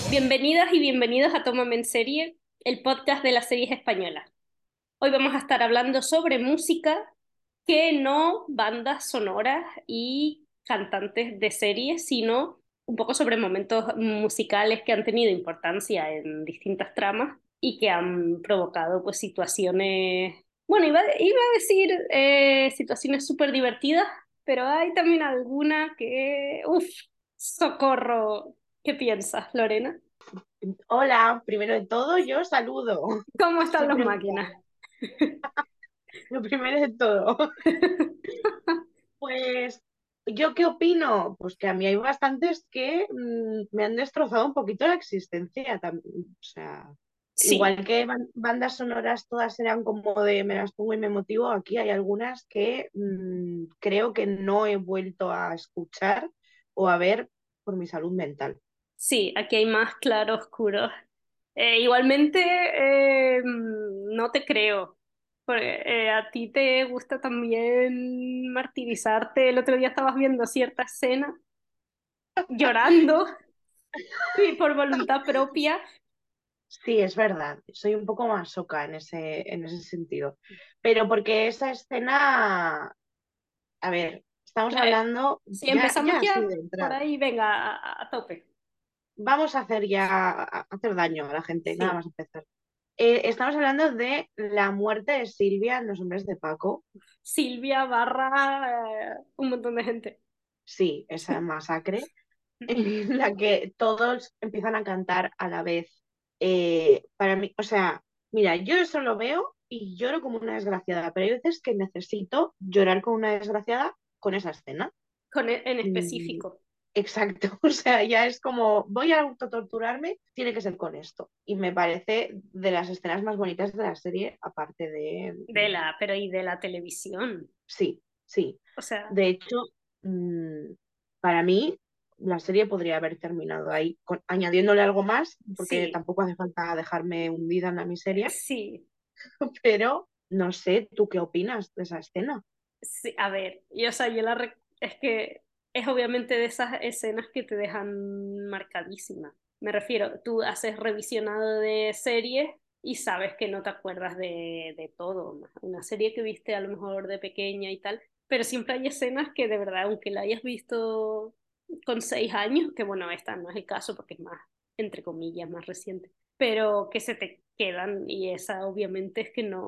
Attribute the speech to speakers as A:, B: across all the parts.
A: Bienvenidas y bienvenidos a Tómame en Serie, el podcast de las series españolas. Hoy vamos a estar hablando sobre música, que no bandas sonoras y cantantes de series, sino un poco sobre momentos musicales que han tenido importancia en distintas tramas y que han provocado pues situaciones, bueno, iba a decir situaciones súper divertidas, pero hay también alguna que, uff, socorro. ¿Qué piensas, Lorena?
B: Hola, primero de todo, yo saludo.
A: ¿Cómo están
B: Estoy
A: los máquinas?
B: preocupada. Lo primero de todo. Pues, ¿yo qué opino? Pues que a mí hay bastantes que me han destrozado un poquito la existencia. O sea,
A: Sí,
B: igual que bandas sonoras todas eran como de me las pongo y me motivo, aquí hay algunas que creo que no he vuelto a escuchar o a ver por mi salud mental.
A: sí, aquí hay más claro oscuro. Igualmente, no te creo, porque a ti te gusta también martirizarte. El otro día estabas viendo cierta escena, llorando y por voluntad propia.
B: Sí, es verdad, soy un poco más soca en ese sentido. Pero porque esa escena, a ver, estamos
A: Eh,
B: hablando
A: si
B: ya
A: empezamos
B: así
A: ya
B: de
A: por
B: entrada.
A: ahí, venga, a tope.
B: Vamos a hacer ya, a hacer daño a la gente, nada
A: Sí,
B: más empezar. Estamos hablando de la muerte de Silvia en Los Hombres de Paco.
A: Silvia barra un montón de gente.
B: Sí, esa masacre en la que todos empiezan a cantar a la vez. Para mí, o sea, mira, yo eso lo veo y lloro como una desgraciada, pero hay veces que necesito llorar como una desgraciada con esa escena.
A: En
B: Mm,
A: específico.
B: exacto, o sea, ya es como, voy a autotorturarme, tiene que ser con esto. Y me parece de las escenas más bonitas de la serie, aparte de...
A: Pero y de la televisión.
B: sí, sí.
A: O sea,
B: De hecho, mm, para mí, la serie podría haber terminado ahí, añadiéndole algo más, porque
A: sí,
B: tampoco hace falta dejarme hundida en la miseria,
A: sí,
B: pero no sé, ¿tú qué opinas de esa escena?
A: sí. A ver, y o sea, es que es obviamente de esas escenas que te dejan marcadísima. Me refiero, tú haces revisionado de series y sabes que no te acuerdas de todo. Una serie que viste a lo mejor de pequeña y tal, pero siempre hay escenas que de verdad, aunque la hayas visto con 6 años, que bueno, esta no es el caso porque es más, entre comillas, más reciente, pero que se te quedan y esa obviamente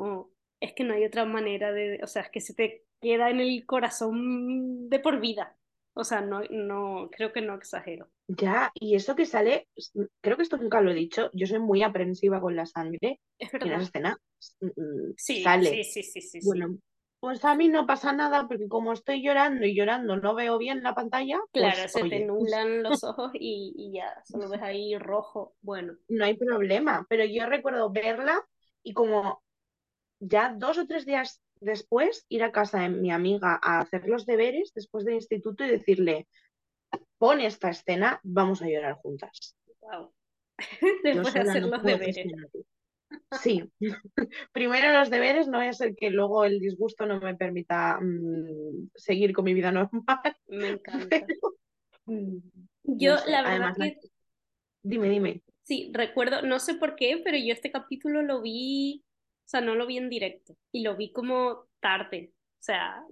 A: es que no hay otra manera o sea, es que se te queda en el corazón de por vida. O sea, creo que no exagero.
B: Ya, y eso que sale, creo que esto nunca lo he dicho, yo soy muy aprensiva con la sangre
A: Es
B: y en esa
A: verdad.
B: escena
A: Sí, sí,
B: sale.
A: sí, sí, sí, sí.
B: Bueno, pues a mí no pasa nada porque como estoy llorando y llorando no veo bien la pantalla,
A: Claro,
B: pues
A: se te
B: oye,
A: nublan los ojos y ya, solo ves ahí rojo. Bueno,
B: no hay problema. Pero yo recuerdo verla y como ya 2 o 3 días después ir a casa de mi amiga a hacer los deberes después del instituto y decirle, pon esta escena, vamos a llorar juntas.
A: wow.
B: Yo
A: Después de
B: sola
A: hacer
B: no
A: los
B: puedo
A: deberes.
B: gestionarlo. Sí, primero los deberes, no vaya a ser que luego el disgusto no me permita seguir con mi vida normal.
A: Me encanta.
B: Pero, mm, no
A: Yo,
B: sé,
A: la verdad
B: además,
A: que
B: dime, dime.
A: sí, recuerdo, no sé por qué, pero yo este capítulo lo vi, o sea, no lo vi en directo y lo vi como tarde. O sea,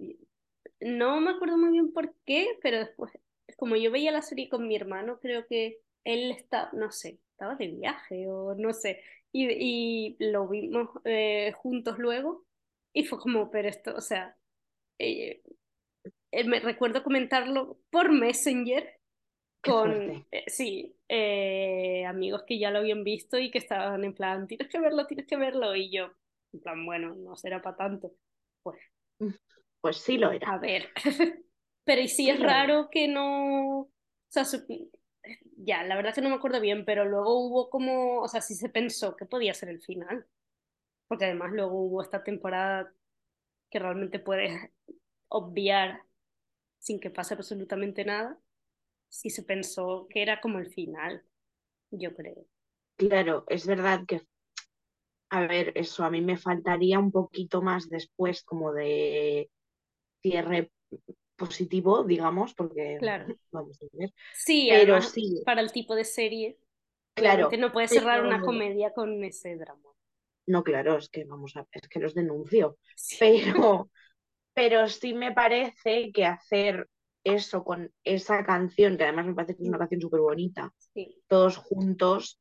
A: no me acuerdo muy bien por qué, pero después, como yo veía la serie con mi hermano, creo que él está, no sé, estaba de viaje o no sé, y lo vimos juntos luego y fue como, pero esto, o sea, eh, me recuerdo comentarlo por Messenger
B: Qué
A: con,
B: fuerte.
A: sí, amigos que ya lo habían visto y que estaban en plan, tienes que verlo, y yo, en plan, bueno, no será para tanto. Pues
B: Pues sí lo era,
A: a ver, pero y sí
B: sí
A: es
B: lo era.
A: raro que no, o sea, ya, la verdad es que no me acuerdo bien, pero luego hubo como, o sea, sí se pensó que podía ser el final, porque además luego hubo esta temporada que realmente puedes obviar sin que pase absolutamente nada, sí se pensó que era como el final, yo creo.
B: Claro, es verdad que, a ver, eso a mí me faltaría un poquito más después como de cierre positivo, digamos, porque
A: Claro.
B: vamos a ver.
A: Sí,
B: Pero
A: además
B: sí,
A: para el tipo de serie, Obviamente
B: Claro,
A: no puedes cerrar una
B: pero
A: comedia con ese drama.
B: no, claro, es que es que los denuncio.
A: Sí,
B: Pero, pero sí me parece que hacer eso con esa canción, que además me parece que es una canción súper bonita,
A: sí,
B: todos juntos,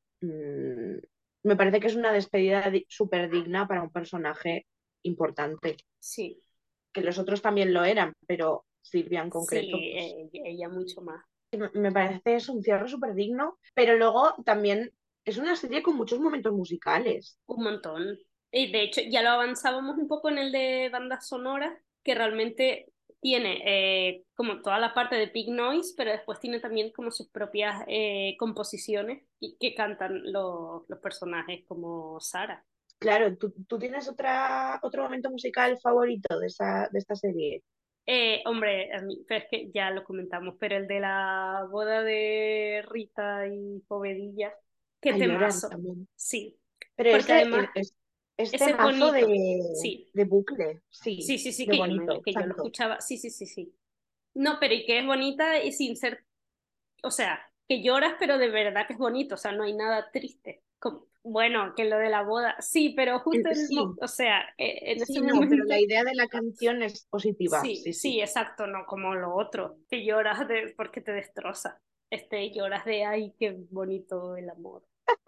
B: me parece que es una despedida súper digna para un personaje importante.
A: sí,
B: Que los otros también lo eran, pero Silvia en concreto,
A: sí,
B: pues
A: ella mucho más.
B: me parece es un cierre súper digno, pero luego también es una serie con muchos momentos musicales.
A: Un montón. Y de hecho, ya lo avanzábamos un poco en el de bandas sonoras, que realmente tiene como toda la parte de Pig Noise, pero después tiene también como sus propias composiciones y que cantan los personajes como Sara.
B: Claro, ¿tú tienes otro momento musical favorito de esta serie?
A: Hombre, a mí, pero es que ya lo comentamos, pero el de la boda de Rita y Povedilla, qué
B: A llorar
A: temazo,
B: también.
A: sí,
B: Pero
A: porque además
B: este
A: ese es
B: mazo
A: bonito, sí.
B: de bucle,
A: Sí,
B: sí,
A: sí, sí,
B: de bonito,
A: que yo lo
B: tanto.
A: escuchaba. Sí, sí, sí, sí. No, pero y que es bonita y sin ser, o sea, que lloras, pero de verdad que es bonito, o sea, no hay nada triste. Bueno, que lo de la boda, sí, pero justo
B: Sí,
A: o sea, en ese
B: sí, no, pero
A: momento,
B: la idea de la canción es positiva,
A: sí,
B: sí, sí.
A: sí, exacto, no como lo otro, que lloras de, porque te destroza. Lloras de, ay, qué bonito el amor.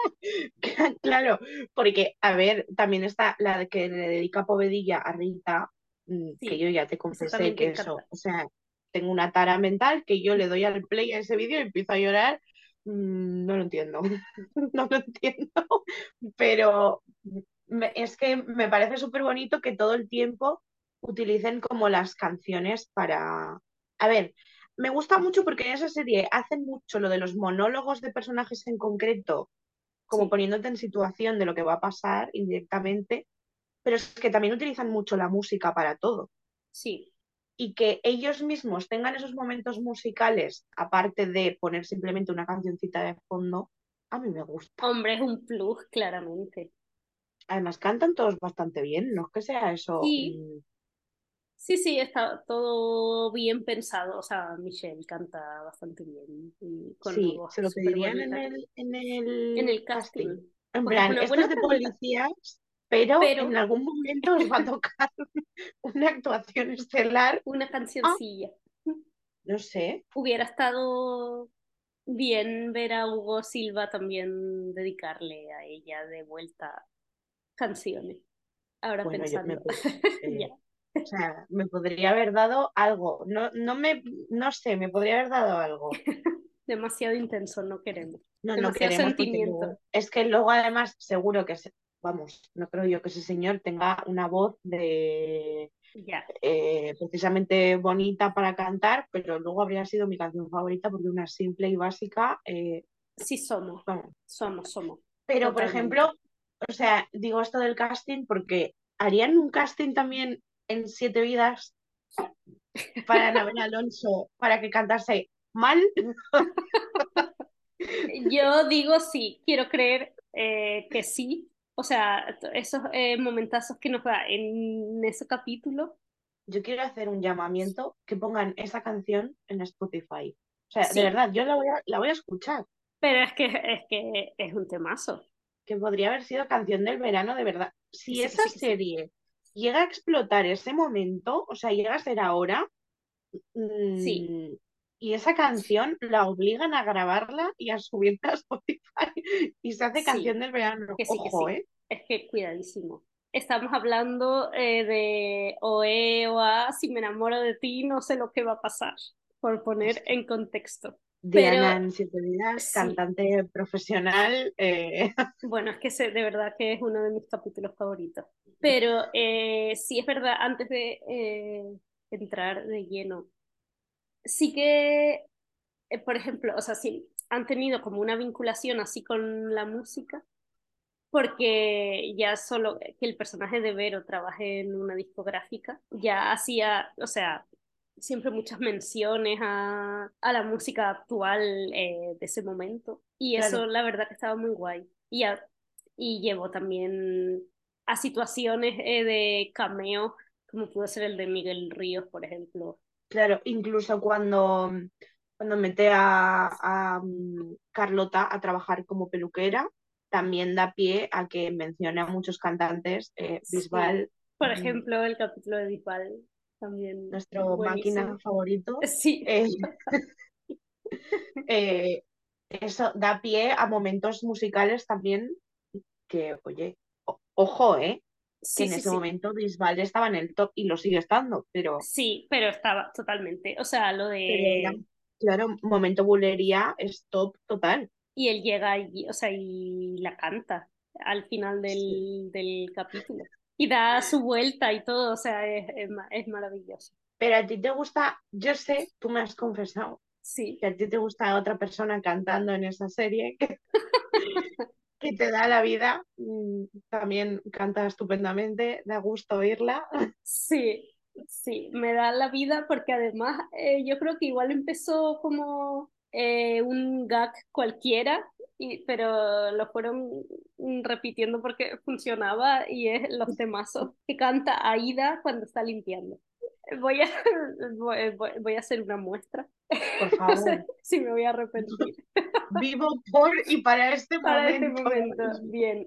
B: Claro, porque, a ver, también está la de que le dedica Povedilla a Rita, que yo
A: Sí,
B: ya te
A: eso
B: confesé
A: también te
B: que eso,
A: encanta.
B: o sea, tengo una tara mental que yo le doy al play a ese vídeo y empiezo a llorar, no lo entiendo, no lo entiendo, pero es que me parece súper bonito que todo el tiempo utilicen como las canciones para... A ver, me gusta mucho porque en esa serie hacen mucho lo de los monólogos de personajes en concreto como
A: Sí,
B: poniéndote en situación de lo que va a pasar indirectamente, pero es que también utilizan mucho la música para todo.
A: sí.
B: Y que ellos mismos tengan esos momentos musicales, aparte de poner simplemente una cancioncita de fondo, a mí me gusta.
A: Hombre, es un plus, claramente.
B: Además, cantan todos bastante bien, no es que sea eso.
A: Sí, sí, sí, está todo bien pensado. O sea, Michelle canta bastante bien y con una
B: Sí,
A: voz
B: se lo
A: súper
B: pedirían
A: bonita.
B: en
A: En
B: el
A: el
B: casting.
A: casting,
B: En
A: pues es
B: plan,
A: una
B: esto es
A: buena
B: de
A: pregunta,
B: policías, pero en
A: pero
B: algún momento os va a tocar una actuación estelar.
A: una
B: Ah,
A: cancioncilla.
B: no sé.
A: Hubiera estado bien ver a Hugo Silva también dedicarle a ella de vuelta canciones. Ahora
B: Bueno, yo me,
A: pensando, ya,
B: o sea, me podría haber dado algo. No sé, me podría haber dado algo.
A: demasiado intenso, no queremos.
B: No, no
A: Demasiado
B: queremos porque
A: sentimiento.
B: luego, es que luego además seguro que, vamos, no creo yo que ese señor tenga una voz de
A: Ya,
B: precisamente bonita para cantar, pero luego habría sido mi canción favorita porque una simple y básica,
A: sí somos,
B: vamos.
A: somos,
B: Pero, por ejemplo,
A: totalmente.
B: o sea, digo esto del casting porque harían un casting también en Siete Vidas para Anabel Alonso para que cantase mal.
A: Yo digo sí, quiero creer que sí. O sea, esos momentazos que nos da en ese capítulo,
B: Yo quiero hacer un llamamiento que pongan esa canción en Spotify. O sea, de
A: sí,
B: verdad, yo la voy a escuchar.
A: pero es que es un temazo.
B: Que podría haber sido canción del verano, de verdad.
A: Que
B: Si
A: sí, que
B: esa
A: sí, que sí.
B: serie llega a explotar ese momento, o sea, llega a ser ahora,
A: Sí,
B: mm, y esa canción la obligan a grabarla y a subirla a Spotify y se hace canción
A: sí,
B: del verano.
A: que sí, que
B: Ojo,
A: sí.
B: ¿eh?
A: Es que cuidadísimo. Estamos hablando de Oe o A, si me enamoro de ti, no sé lo que va a pasar, por
B: Es
A: poner
B: que
A: en contexto. Pero
B: Diana en Siete Vidas,
A: sí,
B: cantante profesional,
A: bueno, es que de verdad que es uno de mis capítulos favoritos. Pero sí es verdad, antes de entrar de lleno, sí que, por ejemplo, o sea, sí han tenido como una vinculación así con la música, porque ya solo que el personaje de Vero trabaje en una discográfica, ya hacía, o sea, siempre muchas menciones a la música actual de ese momento. Y eso
B: claro.
A: la verdad que estaba muy guay. Y llevó también a situaciones de cameo, como pudo ser el de Miguel Ríos, por ejemplo.
B: Claro, incluso cuando cuando mete a Carlota a trabajar como peluquera, también da pie a que mencione a muchos cantantes.
A: Sí.
B: Bisbal,
A: Por ejemplo, el capítulo de Bisbal, también
B: nuestro máquina
A: buenísimo.
B: favorito.
A: Sí,
B: eh, eh, Eso da pie a momentos musicales también que, oye, ojo, que
A: sí,
B: en
A: sí,
B: ese
A: sí.
B: momento Bisbal estaba en el top y lo sigue estando,
A: Sí, pero estaba totalmente. O sea, lo
B: pero era,
A: de.
B: claro, momento bulería es top total.
A: Y él llega y, o sea, y la canta al final
B: Sí.
A: del capítulo. Y da su vuelta y todo, o sea, es maravilloso.
B: Pero a ti te gusta, yo sé, tú me has confesado
A: Sí,
B: que a ti te gusta otra persona cantando en esa serie que te da la vida. También canta estupendamente, da gusto oírla.
A: sí, sí, me da la vida porque además yo creo que igual empezó como un gag cualquiera, pero lo fueron repitiendo porque funcionaba y es los temazos que canta Aida cuando está limpiando. Voy a, voy a hacer una muestra.
B: Por
A: No sé
B: favor,
A: si me voy a arrepentir
B: vivo por y para este
A: para este
B: momento.
A: momento. Bien.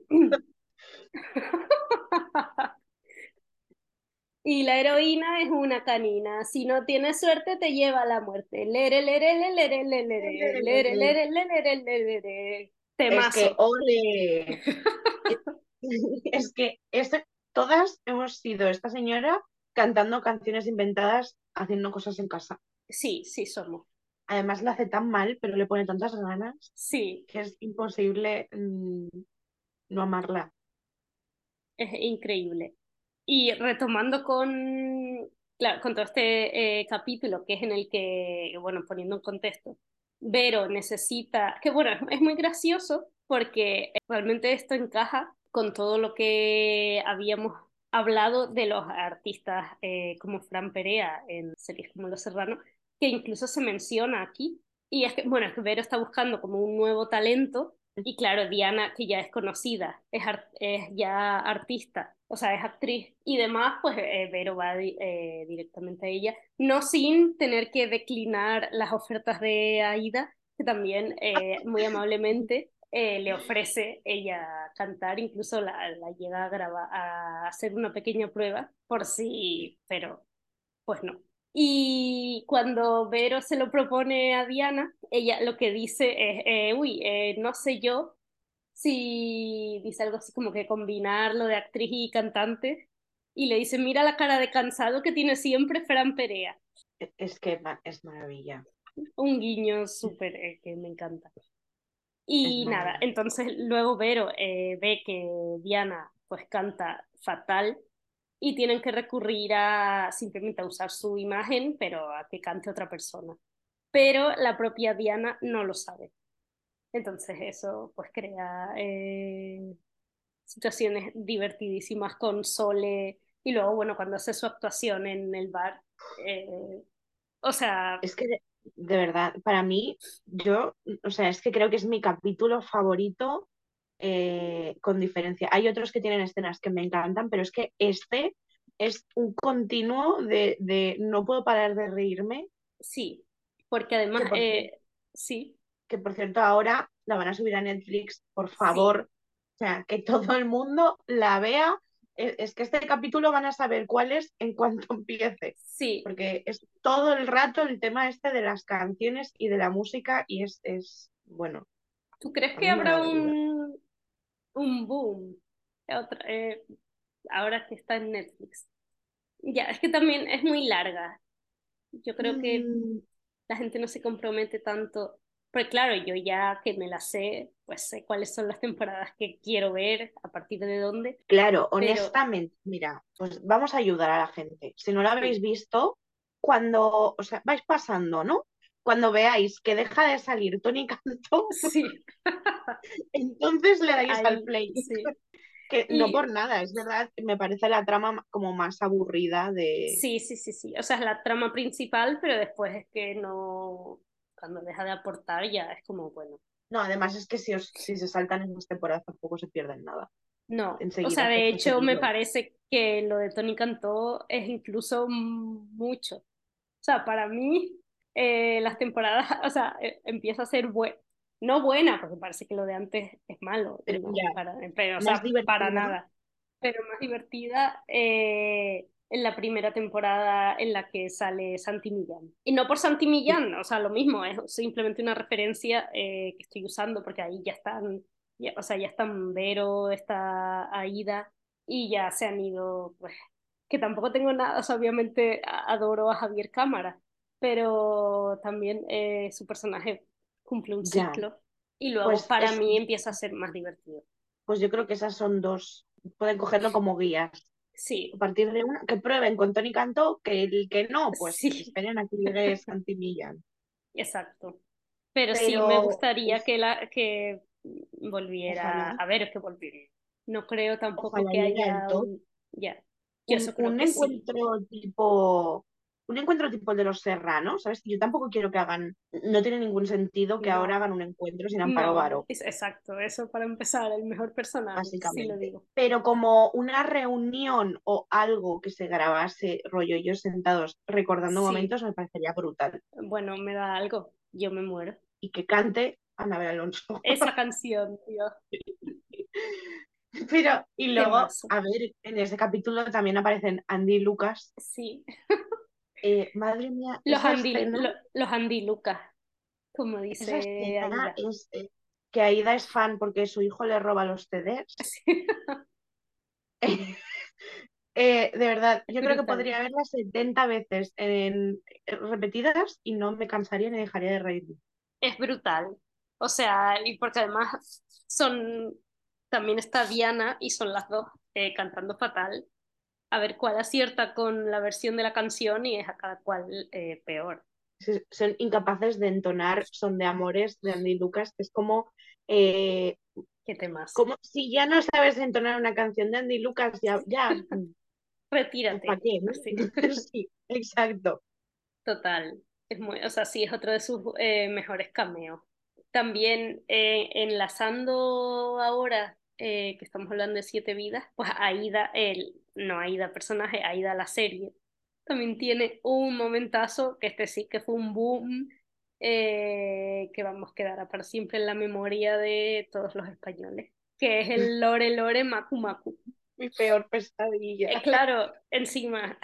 A: Y la heroína es una canina. Si no tienes suerte, te lleva a la muerte. Lere, lere, lere, lere, lere, lere, lere, lere, lere, lere.
B: Es que,
A: Temazo.
B: ole, es que todas hemos sido esta señora cantando canciones inventadas, haciendo cosas en casa.
A: Sí, sí somos.
B: Además la hace tan mal, pero le pone tantas ganas
A: Sí,
B: que es imposible no amarla.
A: es increíble. Y retomando claro, con todo este capítulo, que es en el que, bueno, poniendo en contexto, Vero necesita, que bueno, es muy gracioso porque realmente esto encaja con todo lo que habíamos hablado de los artistas como Fran Perea en series como Los Serrano, que incluso se menciona aquí. Y es que, bueno, es que Vero está buscando como un nuevo talento y claro, Diana, que ya es conocida, es ya artista, o sea, es actriz y demás, pues Vero va directamente a ella, no sin tener que declinar las ofertas de Aida, que también muy amablemente le ofrece ella cantar, incluso la llega a grabar, a hacer una pequeña prueba, por si, pero pues no. Y cuando Vero se lo propone a Diana, ella lo que dice es, uy, no sé yo si dice algo así como que combinar lo de actriz y cantante, y le dice, mira la cara de cansado que tiene siempre Fran Perea.
B: Es que es maravilla,
A: Un guiño súper que me encanta.
B: es
A: Y nada,
B: maravilla.
A: entonces luego Vero ve que Diana pues canta fatal y tienen que recurrir a simplemente a usar su imagen, pero a que cante otra persona. Pero la propia Diana no lo sabe. Entonces eso pues crea situaciones divertidísimas con Sole y luego, bueno, cuando hace su actuación en el bar, eh, o sea,
B: Es que de verdad, para mí, yo, o sea, es que creo que es mi capítulo favorito con diferencia. Hay otros que tienen escenas que me encantan, pero es que este es un continuo de no puedo parar de reírme,
A: sí, porque
B: que
A: además,
B: por, cier-
A: sí,
B: que por cierto ahora la van a subir a Netflix, por
A: sí,
B: favor. O sea, que todo el mundo la vea. Es que este capítulo van a saber cuál es en cuanto empiece,
A: sí.
B: porque es todo el rato el tema este de las canciones y de la música y bueno,
A: ¿Tú crees
B: a
A: que
B: mí me da
A: habrá
B: la vida.
A: un boom ahora que está en Netflix? Ya, es que también es muy larga. Yo creo que
B: Mm,
A: la gente no se compromete tanto. Pero claro, yo ya que me la sé, pues sé cuáles son las temporadas que quiero ver, a partir de dónde,
B: claro,
A: pero
B: honestamente, mira, pues vamos a ayudar a la gente. Si no lo habéis
A: sí,
B: visto, cuando, o sea, vais pasando, ¿no? Cuando veáis que deja de salir Tony Cantó,
A: sí,
B: entonces le dais al
A: ahí,
B: play.
A: sí.
B: Que no por
A: Y
B: nada, es verdad, me parece la trama como más aburrida de...
A: sí, sí, sí, sí. O sea, es la trama principal, pero después es que no, cuando deja de aportar ya es como, bueno,
B: No, además es que si se saltan en las temporadas tampoco se pierden nada.
A: no. O sea,
B: Enseguida se
A: de
B: hace
A: hecho, me
B: igual.
A: parece que lo de Tony Cantó es incluso mucho. O sea, para mí. las temporadas, o sea, empieza a ser no buena, porque parece que lo de antes es malo, y
B: Pero
A: no,
B: ya,
A: pero, o
B: más
A: sea, para
B: divertida.
A: nada, pero más divertida en la primera temporada en la que sale Santi Millán. Y no por Santi
B: Sí,
A: Millán, o sea, lo mismo, es simplemente una referencia que estoy usando, porque ahí ya están, o sea, ya están Vero, está Aida, y ya se han ido, pues, que tampoco tengo nada, o sea, obviamente adoro a Javier Cámara, pero también su personaje cumple un
B: ya.
A: ciclo y luego
B: Pues
A: para
B: es,
A: mí empieza a ser más divertido.
B: pues yo creo que esas son dos. Pueden cogerlo como guías. A
A: Sí,
B: partir de una, que prueben con Tony Cantó, que el que no, pues que se
A: sí,
B: esperen a que llegue Santi Millán.
A: exacto. Pero sí me
B: Pero
A: gustaría
B: uf,
A: que volviera,
B: ojalá,
A: a ver, que volviera. No creo tampoco
B: ojalá
A: que
B: llegue al
A: haya
B: top.
A: ya, yo eso creo
B: Un
A: que sí.
B: encuentro tipo, un encuentro tipo el de los Serranos, ¿sabes? Yo tampoco quiero que hagan, no tiene ningún sentido que ahora hagan
A: No,
B: un encuentro sin Amparo
A: no,
B: Baró,
A: es exacto, eso para empezar, el mejor personaje, sí lo
B: básicamente.
A: digo.
B: Pero como una reunión o algo que se grabase, rollo ellos sentados recordando
A: Sí,
B: momentos, me parecería brutal.
A: bueno, me da algo, yo me muero.
B: Y que cante Anabel Alonso.
A: Esa canción, tío,
B: Pero, y luego,
A: temazo.
B: a ver, en ese capítulo también aparecen Andy y Lucas.
A: Sí,
B: Madre mía,
A: Los Andy Lucas, como
B: esa
A: dice
B: escena
A: Aida.
B: es que Aida es fan porque su hijo le roba los CDs.
A: Sí,
B: De verdad,
A: es
B: yo creo que
A: brutal.
B: podría verlas 70 veces repetidas y no me cansaría ni dejaría de reírme.
A: Es brutal. O sea, y porque además son, también está Diana y son las dos cantando fatal. A ver cuál acierta con la versión de la canción y es a cada cual peor.
B: Son incapaces de entonar Son de Amores de Andy Lucas. Es eh,
A: Qué temas.
B: como si ya no sabes entonar una canción de Andy Lucas, ya, pues ¿para
A: Retírate.
B: qué? ¿No?
A: Así.
B: Sí, exacto.
A: Total. Es muy, o sea, sí, es otro de sus mejores cameos. También enlazando ahora que estamos hablando de Siete Vidas, pues Aida, no Aida personaje, Aida la serie, también tiene un momentazo que este sí que fue un boom que vamos a quedar para siempre en la memoria de todos los españoles, que es el Lore Lore Macu Macu.
B: Mi peor pesadilla.
A: Claro, encima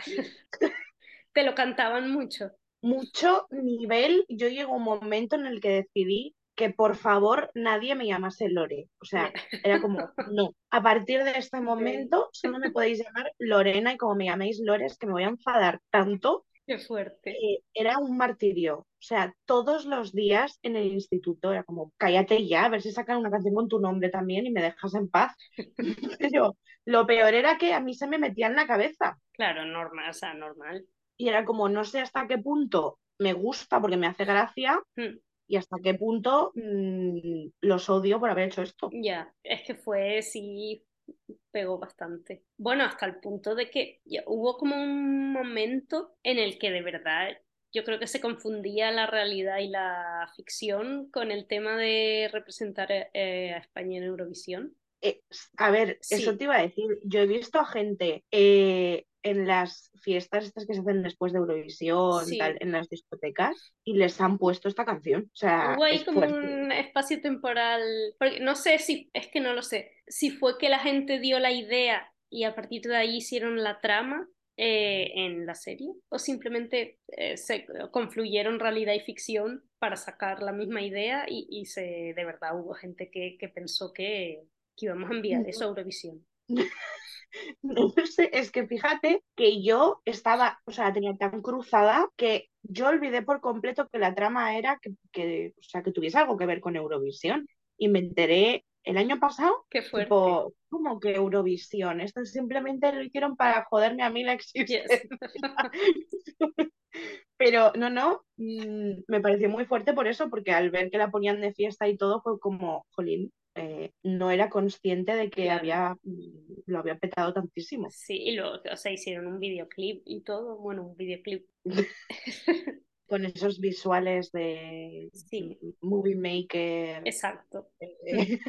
A: te lo cantaban mucho.
B: Mucho nivel, yo llego a un momento en el que decidí que por favor nadie me llamase Lore. O
A: Ya.
B: sea, era como, no, a partir de este
A: Nivel.
B: momento solo me podéis llamar Lorena y como me llaméis Lore es que me voy a enfadar tanto.
A: Qué fuerte.
B: Era un martirio. O sea, todos los días en el instituto era como, cállate ya, a ver si sacan una canción con tu nombre también y me dejas en paz. Pero lo peor era que a mí se me metía en la cabeza.
A: Claro, normal, o sea, normal.
B: Y era como, no sé hasta qué punto me gusta porque me hace gracia
A: Mm,
B: y hasta qué punto los odio por haber hecho esto.
A: ya, es que fue, sí, pegó bastante. Bueno, hasta el punto de que ya hubo como un momento en el que de verdad yo creo que se confundía la realidad y la ficción con el tema de representar a España en Eurovisión.
B: Eh, a ver, eso
A: Sí,
B: te iba a decir. Yo he visto a gente en las fiestas estas que se hacen después de Eurovisión, tal,
A: sí.
B: en las discotecas, y les han puesto esta canción. O sea,
A: Hubo ahí
B: es
A: como
B: fuerte.
A: un espacio temporal, porque no sé si, es que no lo sé, si fue que la gente dio la idea y a partir de ahí hicieron la trama en la serie, o simplemente se confluyeron realidad y ficción para sacar la misma idea de verdad hubo gente que pensó que íbamos a enviar eso a Eurovisión.
B: No sé, es que fíjate que yo estaba, o sea, la tenía tan cruzada que yo olvidé por completo que la trama era o sea, que tuviese algo que ver con Eurovisión. Y me enteré el año pasado,
A: Qué fuerte.
B: tipo, ¿cómo que Eurovisión? Esto simplemente lo hicieron para joderme a mí la
A: Yes.
B: existencia. Pero no, no, me pareció muy fuerte por eso, porque al ver que la ponían de fiesta y todo, fue como, jolín, no era consciente de que
A: Claro.
B: lo había petado tantísimo.
A: Sí, y luego, o sea, hicieron un videoclip y todo, bueno, un videoclip.
B: Con esos visuales de
A: Sí,
B: Movie Maker.
A: exacto. Mm,
B: eh,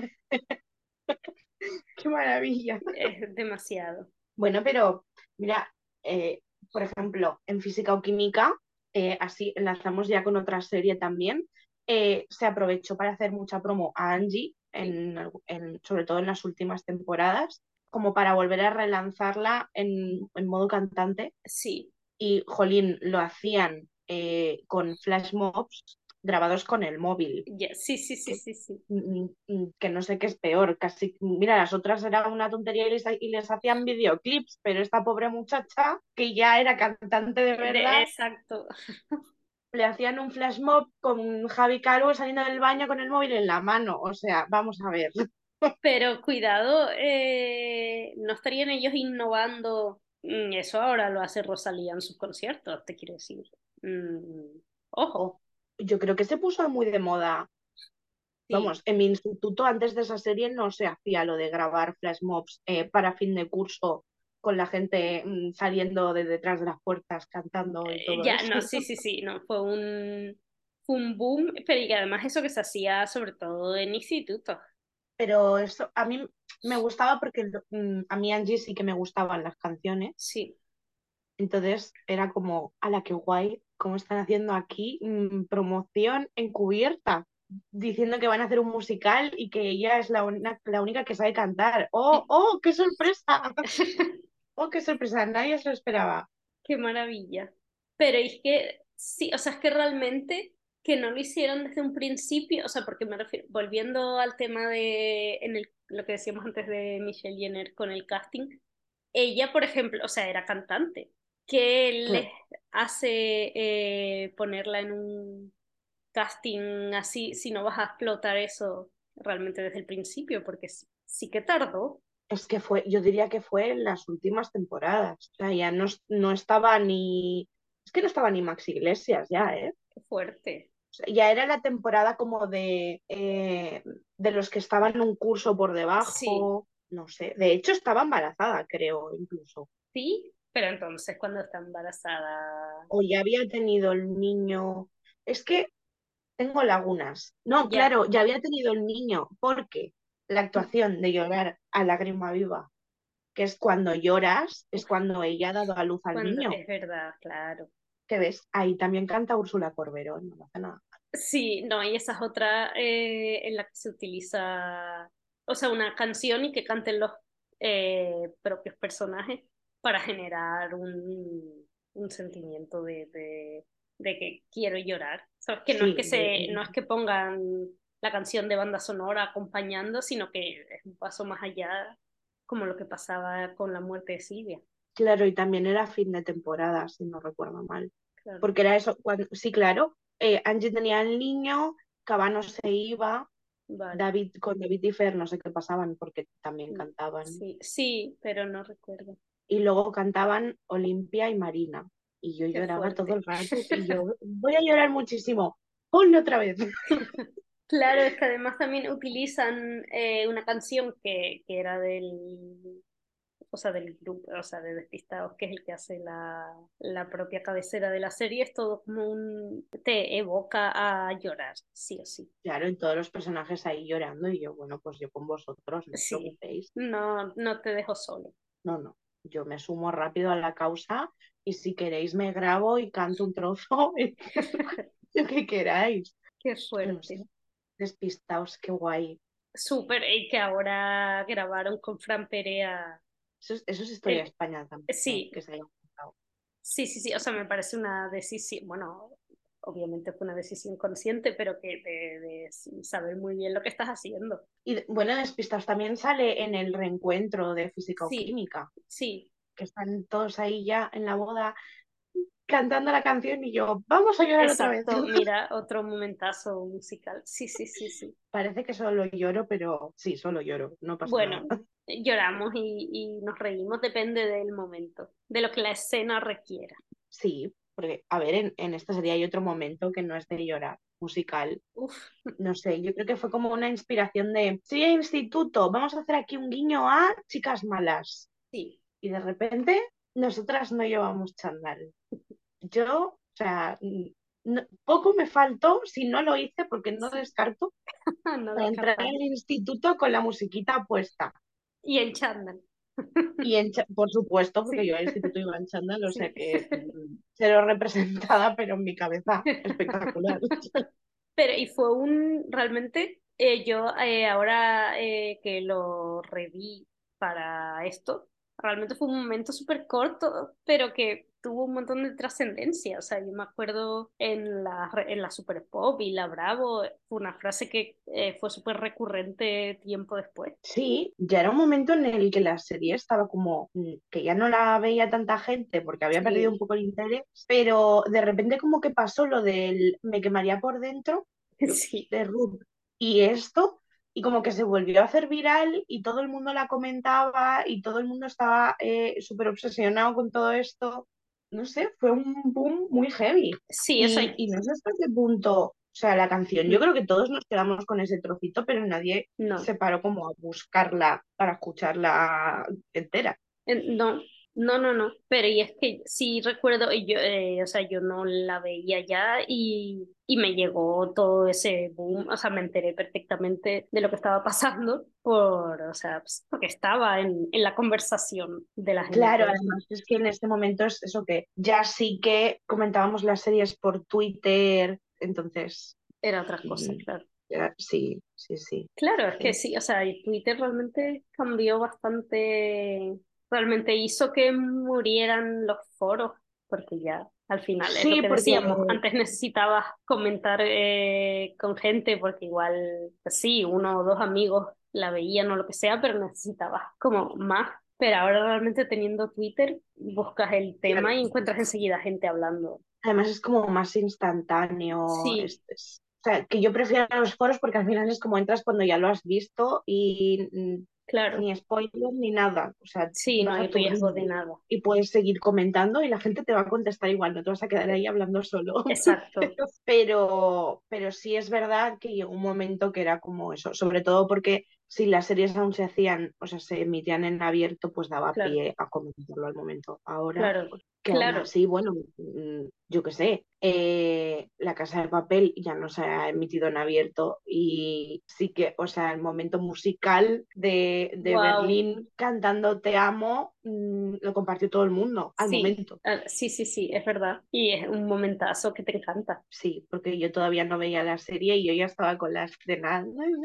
B: ¡Qué maravilla!
A: es demasiado.
B: Bueno, pero mira, por ejemplo, en física o química, así enlazamos ya con otra serie también, se aprovechó para hacer mucha promo a Angie,
A: Sí,
B: sobre todo en las últimas temporadas, como para volver a relanzarla en modo cantante.
A: sí,
B: Y, jolín, lo hacían con flash mobs grabados con el móvil,
A: sí, sí, sí,
B: que,
A: sí, sí.
B: que no sé qué es peor. Casi, mira, las otras era una tontería y les hacían videoclips, pero esta pobre muchacha, que ya era cantante de verdad,
A: Exacto.
B: le hacían un flash mob con Javi Calvo saliendo del baño con el móvil en la mano. O sea, vamos a ver.
A: Pero cuidado, no estarían ellos innovando. Eso ahora lo hace Rosalía en sus conciertos, te quiero decir. Ojo,
B: Oh, yo creo que se puso muy de moda.
A: sí.
B: Vamos, en mi instituto antes de esa serie no se hacía lo de grabar flash mobs para fin de curso con la gente saliendo de detrás de las puertas cantando y todo
A: Ya,
B: eso.
A: no, sí, sí, sí, no, fue un boom, pero y además eso que se hacía sobre todo en institutos.
B: Pero eso a mí me gustaba porque a mí Angie sí que me gustaban las canciones.
A: Sí.
B: Entonces era como, a la que guay, ¿cómo están haciendo aquí promoción encubierta? Diciendo que van a hacer un musical y que ella es la única que sabe cantar. ¡Oh, oh, qué sorpresa! ¡Oh, qué sorpresa! Nadie se lo esperaba.
A: Qué maravilla. Pero es que, sí, o sea, es que realmente que no lo hicieron desde un principio, o sea, porque me refiero, volviendo al tema de, lo que decíamos antes de Michelle Jenner con el casting, ella, por ejemplo, o sea, era cantante. ¿Qué les
B: Claro.
A: hace ponerla en un casting así si no vas a explotar eso realmente desde el principio? Porque sí, sí que tardó.
B: Es que fue, yo diría que fue en las últimas temporadas. O sea, ya no estaba ni. Es que no estaba ni Max Iglesias ya, ¿eh?
A: Qué fuerte.
B: O sea, ya era la temporada como de los que estaban en un curso por
A: Sí,
B: debajo. No sé. De hecho, estaba embarazada, creo, incluso.
A: sí, pero entonces cuando está embarazada,
B: O ya había tenido el niño. Es que tengo lagunas. No,
A: ya,
B: claro, ya había tenido el niño, porque la actuación de llorar a lágrima viva, que es cuando lloras, es
A: uf,
B: cuando ella ha dado a luz al
A: cuando
B: niño.
A: es verdad, claro.
B: ¿Qué ves? Ahí también canta Úrsula Corberó, no pasa nada.
A: Sí, no, y esa es otra en la que se utiliza, o sea, una canción y que canten los propios personajes para generar un sentimiento de que quiero llorar. Sabes que no es
B: Sí,
A: que no es que pongan la canción de banda sonora acompañando, sino que es un paso más allá, como lo que pasaba con la muerte de Silvia.
B: claro, y también era fin de temporada, si no recuerdo mal.
A: Claro,
B: Porque era eso, sí, claro, Angie tenía el niño, Cabano se iba,
A: vale.
B: David con David y Fer no sé qué pasaban porque también
A: Mm,
B: cantaban.
A: sí, sí, pero no recuerdo.
B: Y luego cantaban Olimpia y Marina. Y yo
A: Qué
B: lloraba todo
A: fuerte.
B: el rato y yo voy a llorar muchísimo. Ponlo otra vez.
A: Claro, es que además también utilizan una canción que era o sea, del grupo, o sea, de Despistados, que es el que hace la propia cabecera de la serie, es todo como te evoca a llorar, sí o sí.
B: Claro, y todos los personajes ahí llorando y yo, bueno, pues yo con vosotros, no os
A: Sí,
B: preocupéis.
A: no, no te dejo solo.
B: No, no, yo me sumo rápido a la causa y si queréis me grabo y canto un trozo, lo que queráis.
A: Qué
B: No sé,
A: fuerte.
B: despistaos, qué guay.
A: Súper, y que ahora grabaron con Fran Perea.
B: Eso es historia de
A: el-
B: España también,
A: sí,
B: que se haya contado.
A: sí, sí, sí, o sea, me parece una decisión, bueno, obviamente fue una decisión consciente, pero que de saber muy bien lo que estás haciendo.
B: Y bueno, despistaos también sale en el reencuentro de física o
A: Sí,
B: química,
A: sí,
B: que están todos ahí ya en la boda cantando la canción y yo, vamos a llorar otra vez.
A: exacto, mira, otro momentazo musical. Sí, sí, sí, sí.
B: Parece que solo lloro, pero sí, solo lloro, no pasa nada.
A: Bueno, lloramos y nos reímos, depende del momento, de lo que la escena requiera.
B: Sí, porque, a ver, en esta serie hay otro momento que no es de llorar, musical.
A: Uf,
B: No sé, yo creo que fue como una inspiración de, sí, instituto, vamos a hacer aquí un guiño a chicas malas.
A: sí,
B: Y de repente, nosotras no llevamos chándal. Yo, o sea, poco me faltó si no lo hice, porque no
A: sí,
B: descarto,
A: no
B: para entrar
A: descartable.
B: al instituto con la musiquita puesta.
A: Y el chándal.
B: Y por supuesto, porque
A: Sí,
B: yo al instituto iba en chándal, o sea
A: sí.
B: que cero representada, pero en mi cabeza espectacular.
A: Pero, y fue realmente, yo ahora que lo reví para esto, realmente fue un momento súper corto, pero que tuvo un montón de trascendencia. O sea, yo me acuerdo en la Super Pop y la Bravo, fue una frase que fue súper recurrente tiempo después.
B: Sí, ya era un momento en el que la serie estaba como que ya no la veía tanta gente porque había perdido un
A: Sí,
B: poco el interés, pero de repente como que pasó lo del me quemaría por dentro
A: sí,
B: de Ruth y esto, y como que se volvió a hacer viral y todo el mundo la comentaba y todo el mundo estaba súper obsesionado con todo esto. No sé, fue un boom muy heavy.
A: sí, o sea,
B: Y no sé hasta qué punto, o sea, la canción, yo
A: mm,
B: creo que todos nos quedamos con ese trocito, pero nadie
A: no.
B: se paró como a buscarla para escucharla entera.
A: No, no, pero y es que sí recuerdo, y yo, o sea, yo no la veía ya y me llegó todo ese boom, o sea, me enteré perfectamente de lo que estaba pasando o sea, pues, porque estaba en la conversación de la
B: Claro,
A: gente,
B: además es que en este momento es eso que ya sí que comentábamos las series por Twitter, entonces,
A: era otra cosa,
B: mm,
A: claro.
B: sí, sí, sí.
A: Claro, es que
B: Eh,
A: sí, o sea, y Twitter realmente cambió bastante, realmente hizo que murieran los foros, porque ya al final es lo
B: sí,
A: que
B: porque
A: decíamos, antes necesitabas comentar con gente, porque igual, pues sí, uno o dos amigos la veían o lo que sea, pero necesitabas como más. Pero ahora realmente teniendo Twitter, buscas el tema
B: claro,
A: y encuentras enseguida gente hablando.
B: además es como más instantáneo.
A: Sí,
B: O sea, que yo prefiero los foros porque al final es como entras cuando ya lo has visto y
A: claro,
B: ni spoiler ni nada. O sea,
A: sí, no
B: vas
A: hay
B: a tu
A: riesgo de
B: ritmo
A: nada.
B: y puedes seguir comentando y la gente te va a contestar igual, no te vas a quedar ahí hablando solo.
A: Exacto,
B: Pero sí es verdad que llegó un momento que era como eso, sobre todo porque si las series aún se hacían, o sea, se emitían en abierto, pues daba
A: claro.
B: pie a comentarlo al momento. Ahora,
A: Claro,
B: pues, que aún
A: claro,
B: así, bueno, yo qué sé, La Casa de Papel ya no se ha emitido en abierto y sí que, o sea, el momento musical de
A: wow,
B: Berlín cantando Te amo, lo compartió todo el mundo al
A: sí,
B: momento.
A: sí, sí, sí, es verdad. Y es un momentazo que te encanta.
B: Sí, porque yo todavía no veía la serie y yo ya estaba con la escena.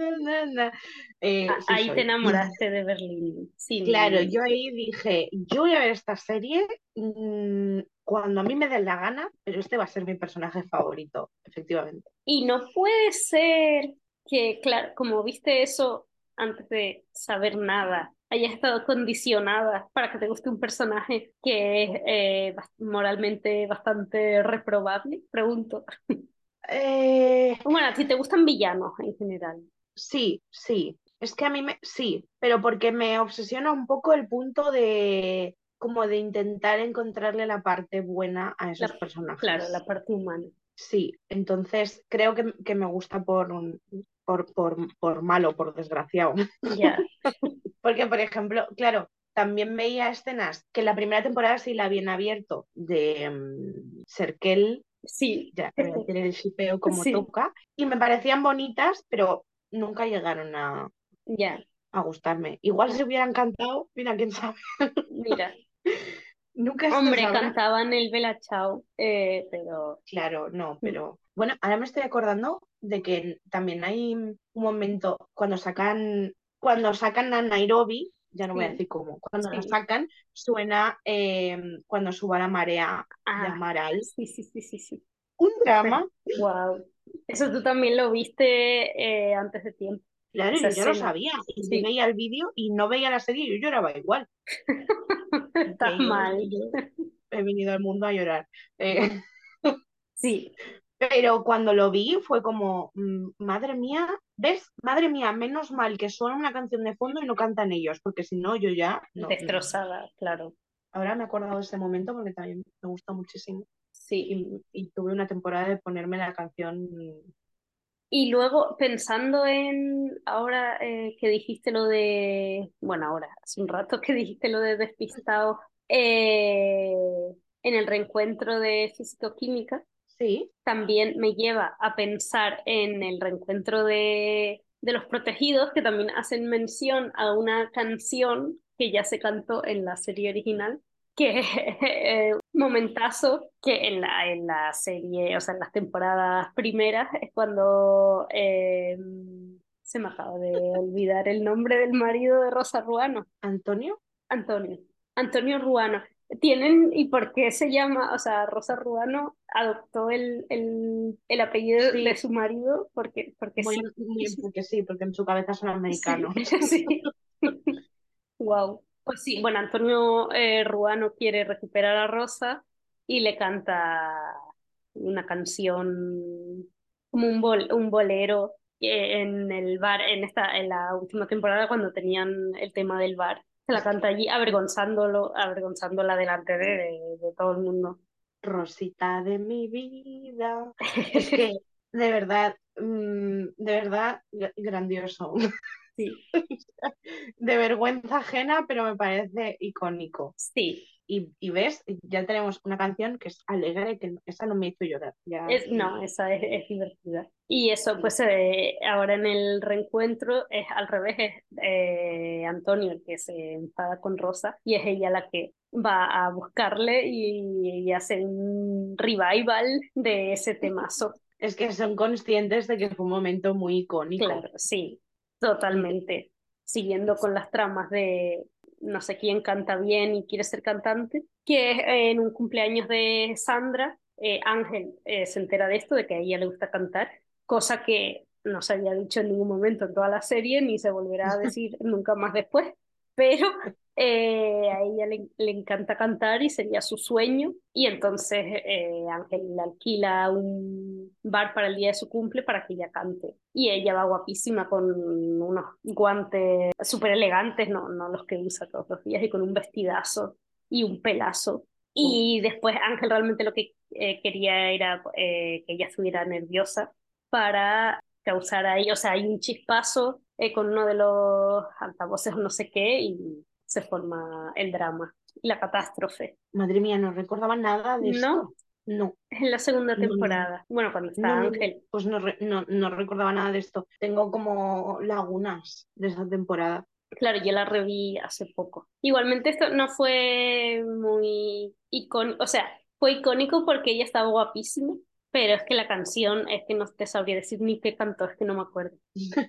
B: Sí,
A: Ahí te
B: soy.
A: enamoraste de Berlín. Sí,
B: Claro, yo ahí dije, yo voy a ver esta serie cuando a mí me dé la gana, pero este va a ser mi personaje favorito, efectivamente.
A: y no puede ser que, claro, como viste eso antes de saber nada, hayas estado condicionada para que te guste un personaje que es moralmente bastante reprobable, pregunto.
B: Eh,
A: Bueno, a ti te gustan villanos en general.
B: sí, sí, es que a mí me, sí, pero porque me obsesiona un poco el punto de como de intentar encontrarle la parte buena a esos
A: La, claro,
B: personajes.
A: la parte humana.
B: Sí, entonces creo que me gusta por malo, por desgraciado.
A: Ya,
B: Porque, por ejemplo, claro, también veía escenas que la primera temporada sí la habían abierto de Serkel,
A: sí,
B: ya voy a decir el shipeo como
A: sí,
B: toca, y me parecían bonitas, pero nunca llegaron
A: ya.
B: a gustarme. Igual se hubieran cantado, mira, quién sabe,
A: Mira,
B: nunca se
A: hombre,
B: sabrá.
A: cantaban el Bella Ciao, pero
B: Claro, no,
A: mm,
B: pero bueno, ahora me estoy acordando de que también hay un momento cuando sacan a Nairobi, ya no voy a
A: sí,
B: decir cómo, cuando la
A: sí.
B: sacan, suena cuando suba la marea de
A: Ah,
B: Amaral.
A: sí, sí, sí, sí, sí.
B: Un drama,
A: Wow. Eso tú también lo viste antes de tiempo,
B: claro,
A: esa
B: yo ya lo
A: escena.
B: sabía, y yo
A: Sí,
B: veía el vídeo y no veía la serie, yo lloraba igual,
A: estás
B: que
A: mal.
B: yo he venido al mundo a llorar. Eh,
A: Sí,
B: Pero cuando lo vi fue como, madre mía, ¿ves? Madre mía, menos mal que suena una canción de fondo y no cantan ellos, porque si no, yo ya no.
A: destrozada, claro.
B: Ahora me he acordado de ese momento porque también me gusta muchísimo.
A: Sí.
B: Y tuve una temporada de ponerme la canción.
A: Y luego, pensando en ahora que dijiste lo de, bueno, ahora, hace un rato que dijiste lo de Despistados, eh, en el reencuentro de Físico-Química,
B: Sí,
A: también me lleva a pensar en el reencuentro de Los Protegidos, que también hacen mención a una canción que ya se cantó en la serie original, que es momentazo que en la serie, o sea, en las temporadas primeras, es cuando se me acaba de olvidar el nombre del marido de Rosa Ruano,
B: ¿Antonio?
A: Antonio, Antonio Ruano. Tienen, ¿y por qué se llama? O sea, Rosa Ruano adoptó el apellido de
B: Sí,
A: su marido porque
B: muy,
A: sí.
B: muy porque sí, porque en su cabeza son
A: Sí,
B: americanos.
A: sí. Wow. Pues sí, bueno, Antonio Ruano quiere recuperar a Rosa y le canta una canción como un bolero en el bar, en la última temporada cuando tenían el tema del bar. Se la
B: Es que
A: canta allí avergonzándola delante de todo el mundo.
B: Rosita de mi vida. Es que, de verdad, grandioso.
A: Sí,
B: De vergüenza ajena, pero me parece icónico.
A: sí.
B: Y ves, ya tenemos una canción que es alegre, que esa no me hizo llorar. Ya,
A: No, esa es divertida. Y eso,
B: sí.
A: pues ahora en el reencuentro es al revés, es Antonio el que se enfada con Rosa y es ella la que va a buscarle y hace un revival de ese temazo.
B: Es que son conscientes de que fue un momento muy icónico.
A: Claro, sí,
B: Y
A: totalmente. Siguiendo con las tramas de no sé quién canta bien y quiere ser cantante, que es en un cumpleaños de Sandra, Ángel se entera de esto, de que a ella le gusta cantar, cosa que no se había dicho en ningún momento en toda la serie, ni se volverá a decir nunca más después, pero a ella le encanta cantar y sería su sueño, y entonces Ángel le alquila un bar para el día de su cumple para que ella cante. Y ella va guapísima con unos guantes súper elegantes, no los que usa todos los días, y con un vestidazo y un pelazo. Y después Ángel realmente lo que quería era que ella estuviera nerviosa para causar ahí, o sea, hay un chispazo con uno de los altavoces o no sé qué, y se forma el drama y la catástrofe.
B: madre mía, no recordaba nada de
A: No,
B: esto. No,
A: es en la segunda
B: no, no,
A: temporada. Bueno, cuando
B: no,
A: está
B: no, no.
A: Ángel.
B: Pues no, no recordaba nada de esto. Tengo como lagunas de esa temporada.
A: Claro, yo la reví hace poco. Igualmente esto no fue muy icónico, o sea, fue icónico porque ella estaba guapísima, pero es que la canción es que no te sabría decir ni qué cantó, es que no me acuerdo.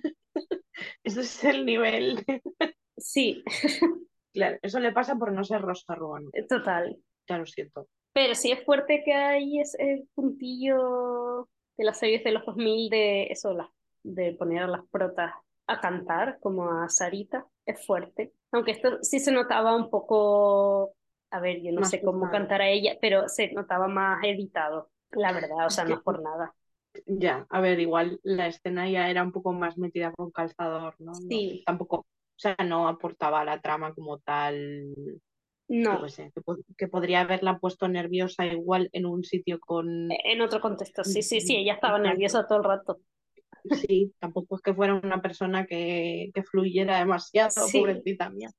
B: Ese es el nivel.
A: Sí,
B: Claro, eso le pasa por no ser Rosa Ruano.
A: total.
B: Ya lo siento.
A: Pero sí es fuerte que hay ese puntillo de las series de los 2000 de eso, de poner a las protas a cantar, como a Sarita, es fuerte. Aunque esto sí se notaba un poco, a ver, yo no
B: Más
A: sé cómo
B: forzado.
A: cantar a ella, pero se notaba más editado, la verdad, o
B: Es
A: sea, no
B: que
A: es por nada.
B: ya, a ver, igual la escena ya era un poco más metida con calzador, ¿no? No,
A: Sí,
B: tampoco, o sea, no aportaba a la trama como tal, yo qué
A: no,
B: sé, que podría haberla puesto nerviosa igual en un sitio con...
A: en otro contexto, sí, sí, sí, ella estaba
B: Exacto.
A: nerviosa todo el rato.
B: Sí, tampoco es que fuera una persona que fluyera demasiado,
A: Sí,
B: pobrecita mía.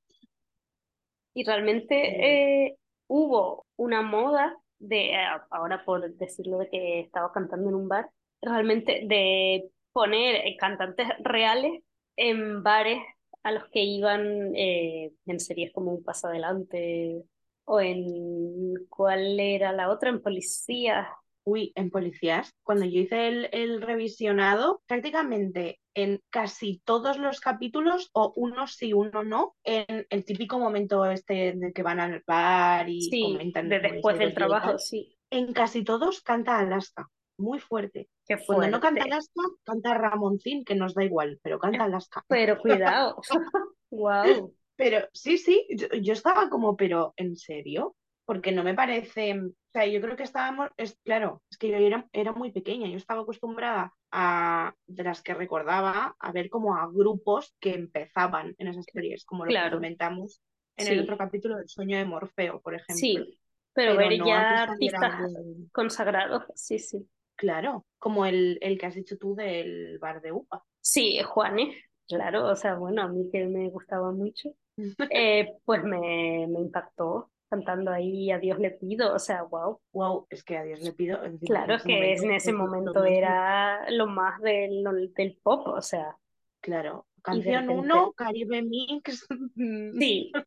A: y
B: Eh,
A: realmente hubo una moda de, ahora por decirlo de que estaba cantando en un bar, realmente de poner cantantes reales en bares a los que iban en series como Un Paso Adelante o en, ¿cuál era la otra? En Policía.
B: Uy, en policías, cuando yo hice el revisionado, prácticamente en casi todos los capítulos, o uno sí, uno no, en el típico momento este de que van al bar y
A: Sí,
B: comentan de
A: de
B: cómo les ha
A: después
B: ido
A: del
B: el día y
A: trabajo,
B: tal,
A: sí,
B: en casi todos canta Alaska, muy fuerte.
A: qué
B: Cuando no canta
A: fuerte.
B: Alaska, canta Ramoncín, que nos da igual, pero canta Alaska.
A: Pero cuidado, wow,
B: Pero sí, sí, yo estaba como, pero ¿en serio? Porque no me parece, o sea, yo creo que estábamos, es claro, es que yo era muy pequeña, yo estaba acostumbrada a, de las que recordaba, a ver como a grupos que empezaban en esas series, como lo que
A: claro,
B: comentamos en el otro
A: sí.
B: capítulo del sueño de Morfeo, por ejemplo,
A: Sí, pero
B: pero
A: ver
B: no a que
A: ya
B: saliera
A: artistas
B: alguien,
A: consagrados, sí, sí.
B: claro, como el que has dicho tú del bar de UPA.
A: Sí, Juanes, claro, o sea, bueno, a mí que me gustaba mucho, pues me impactó cantando ahí A Dios le pido, o sea, wow.
B: Wow, es que a Dios le pido, encima en
A: Claro, es
B: ese
A: que
B: momento
A: en ese
B: es lo
A: momento
B: mismo.
A: era lo más del pop, o sea,
B: Claro,
A: y de
B: canción
A: repente,
B: uno Caribe Mix.
A: sí,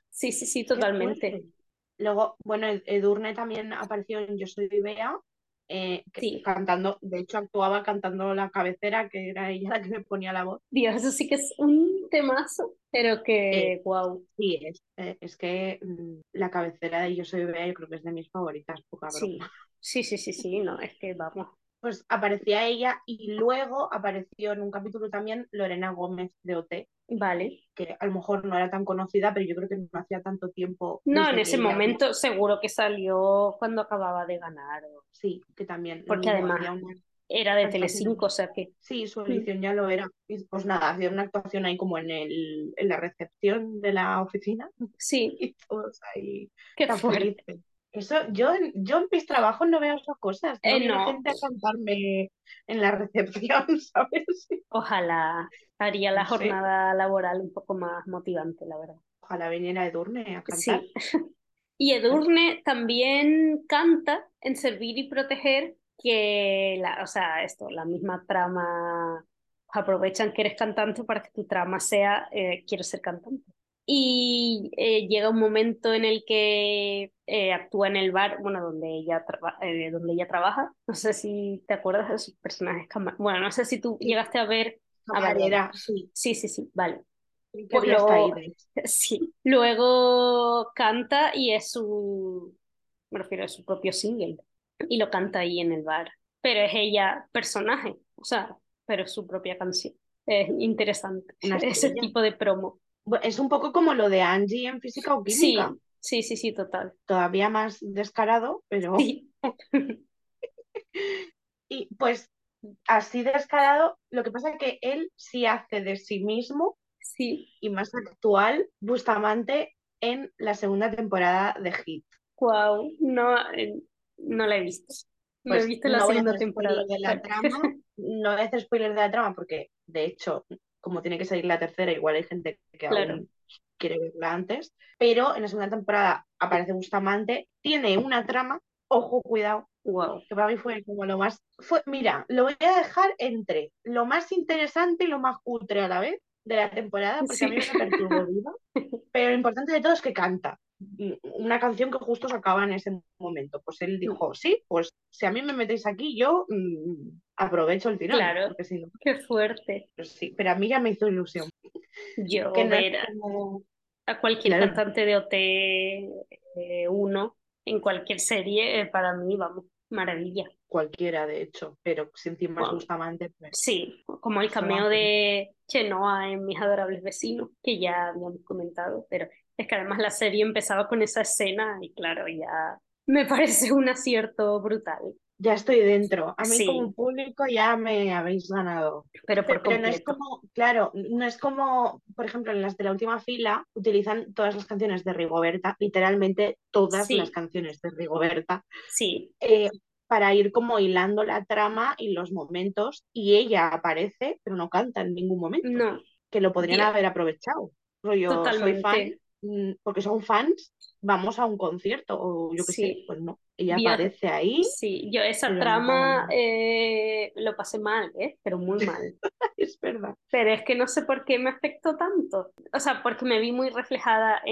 A: Sí, sí, sí,
B: Qué
A: totalmente.
B: fuerte. Luego, bueno, Edurne también apareció en Yo soy Bea,
A: Sí.
B: cantando, de hecho actuaba cantando la cabecera, que era ella la que me ponía la voz.
A: Dios, eso sí que es un temazo, pero
B: Eh,
A: que, wow.
B: sí, es que la cabecera de Yo soy Bea yo creo que es de mis favoritas, poca broma.
A: Sí, sí, sí, sí, sí, no, es que vamos.
B: Pues aparecía ella y luego apareció en un capítulo también Lorena Gómez de OT,
A: Vale.
B: que a lo mejor no era tan conocida, pero yo creo que no hacía tanto tiempo
A: No, en
B: desde que
A: ese
B: ella había,
A: momento seguro que salió cuando acababa de ganar,
B: sí, que también lo
A: porque
B: mismo,
A: además
B: hacía una
A: era de
B: actuación.
A: Telecinco, o sea que
B: Sí, su
A: mm,
B: edición ya lo era. Y pues nada, hacía una actuación ahí como en la recepción de la oficina
A: sí,
B: y todos ahí
A: qué
B: tan
A: fuerte.
B: felices. Eso, yo en mis trabajos no veo esas cosas, no viene
A: No,
B: gente a cantarme en la recepción, ¿sabes?
A: ojalá haría la
B: No sé,
A: jornada laboral un poco más motivante, la verdad.
B: ojalá viniera Edurne a cantar.
A: Sí. Y
B: Ay,
A: Edurne también canta en Servir y Proteger, que o sea, esto, la misma trama, aprovechan que eres cantante para que tu trama sea quiero ser cantante. Y llega un momento en el que actúa en el bar, bueno, donde ella trabaja. No sé si te acuerdas de sus personajes. Bueno, no sé si tú
B: sí,
A: llegaste a ver. Ah, vale, vale.
B: camarera, sí,
A: Sí, sí, sí, vale.
B: sí que
A: Pues
B: vi hasta ahí,
A: luego,
B: de hecho.
A: sí, luego canta y es su, me refiero a su propio single. Y lo canta ahí en el bar. Pero es ella personaje, o sea, pero es su propia canción. Es interesante
B: Una
A: ese
B: estrella.
A: tipo de promo.
B: Es un poco como lo de Angie en física o química,
A: Sí, sí, sí, sí, total.
B: todavía más descarado, pero...
A: Sí,
B: Y pues así descarado, lo que pasa es que él sí hace de sí mismo
A: sí,
B: y más actual Bustamante en la segunda temporada de Hit.
A: wow, no, no la he visto. No he
B: Pues
A: visto la
B: no voy a
A: segunda
B: hacer spoiler
A: temporada,
B: de la
A: pero
B: trama, no voy a hacer spoiler de la trama porque, de hecho, como tiene que salir la tercera, igual hay gente que
A: claro,
B: aún quiere verla antes, pero en la segunda temporada aparece Bustamante, tiene una trama, ojo, cuidado,
A: wow,
B: que para mí fue como lo más, mira, lo voy a dejar entre lo más interesante y lo más cutre a la vez de la temporada, porque a
A: sí,
B: mí me perturbó viva, pero lo importante de todo es que canta una canción que justo se acaba en ese momento. Pues él dijo, sí, pues si a mí me metéis aquí, yo aprovecho el tirón,
A: claro,
B: porque si no,
A: qué fuerte.
B: pues sí, pero a mí ya me hizo ilusión, que
A: Yo
B: no es
A: ver
B: como,
A: a cualquier
B: claro,
A: cantante de OT 1 en cualquier serie, para mí, vamos, maravilla.
B: cualquiera de hecho, pero si encima es
A: Bueno,
B: Bustamante, pues
A: sí, como el
B: se va a
A: cameo
B: hacer.
A: de Chenoa en Mis Adorables Vecinos, que ya habíamos comentado, pero es que además la serie empezaba con esa escena y claro, ya me parece un acierto brutal.
B: Ya estoy dentro. A mí como
A: Sí,
B: público ya me habéis ganado.
A: pero por
B: Pero no es
A: completo.
B: como, claro, no es como, por ejemplo, en las de la última fila utilizan todas las canciones de Rigoberta, literalmente todas las
A: Sí,
B: canciones de Rigoberta,
A: sí,
B: eh, para ir como hilando la trama y los momentos, y ella aparece, pero no canta en ningún momento,
A: no,
B: que lo podrían
A: di-
B: haber aprovechado. Rollo, soy fan,
A: totalmente,
B: porque son fans, vamos a un concierto, o yo qué sé,
A: sí.
B: pues no, ella
A: Dios,
B: aparece ahí,
A: sí, yo esa
B: pero no,
A: trama lo pasé mal, ¿eh? Pero muy mal.
B: es verdad.
A: Pero es que no sé por qué me afectó tanto. O sea, porque me vi muy reflejada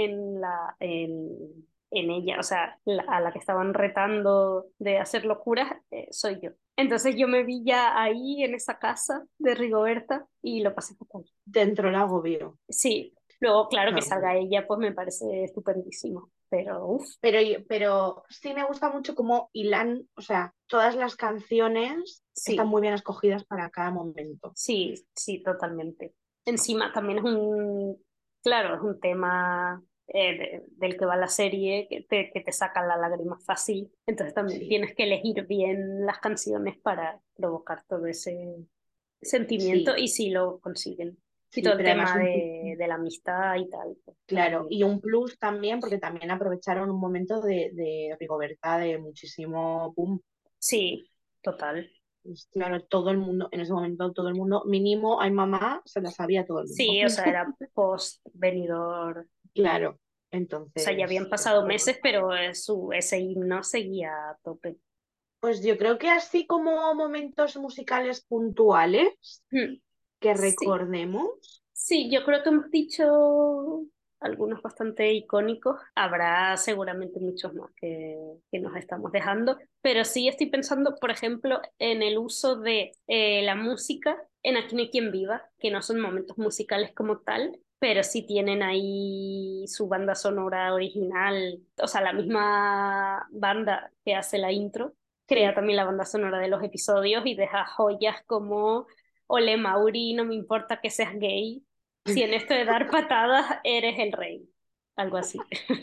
A: en ella. O sea, a la que estaban retando de hacer locuras, soy yo. Entonces yo me vi ya ahí en esa casa de Rigoberta y lo pasé fatal.
B: Dentro el agobio.
A: Sí, luego claro que
B: No,
A: salga ella, pues me parece estupendísimo. Pero uff,
B: pero sí me gusta mucho cómo hilan, o sea, todas las canciones están
A: sí.
B: muy bien escogidas para cada momento.
A: Sí, sí, totalmente. Encima también es claro, es un tema del que va la serie que te saca la lágrima fácil. Entonces también
B: Sí,
A: tienes que elegir bien las canciones para provocar todo ese sentimiento
B: sí,
A: y sí lo consiguen. Y
B: sí,
A: todo el
B: pero además
A: tema de la amistad y tal, pues, está muy
B: claro,
A: bien.
B: y un plus también, porque también aprovecharon un momento de Rigoberta de muchísimo boom.
A: Sí, total.
B: Pues, claro, todo el mundo, en ese momento todo el mundo, mínimo, ay mamá, se la sabía todo el mundo.
A: Sí, o sea, era post venidor.
B: Claro,
A: O sea, ya habían
B: entonces,
A: pasado
B: bueno.
A: meses, pero ese himno seguía a tope.
B: Pues yo creo que así como momentos musicales puntuales
A: Hmm.
B: que
A: Sí,
B: recordemos,
A: sí, yo creo que hemos dicho. algunos bastante icónicos. Habrá seguramente muchos más que nos estamos dejando, pero sí estoy pensando, por ejemplo, en el uso de la música en Aquí no hay quien viva, que no son momentos musicales como tal, pero sí tienen ahí su banda sonora original, o sea, la misma banda que hace la intro crea
B: Sí.
A: también la banda sonora de los episodios y deja joyas como Ole Mauri, no me importa que seas gay, si en esto de dar patadas eres el rey, algo así.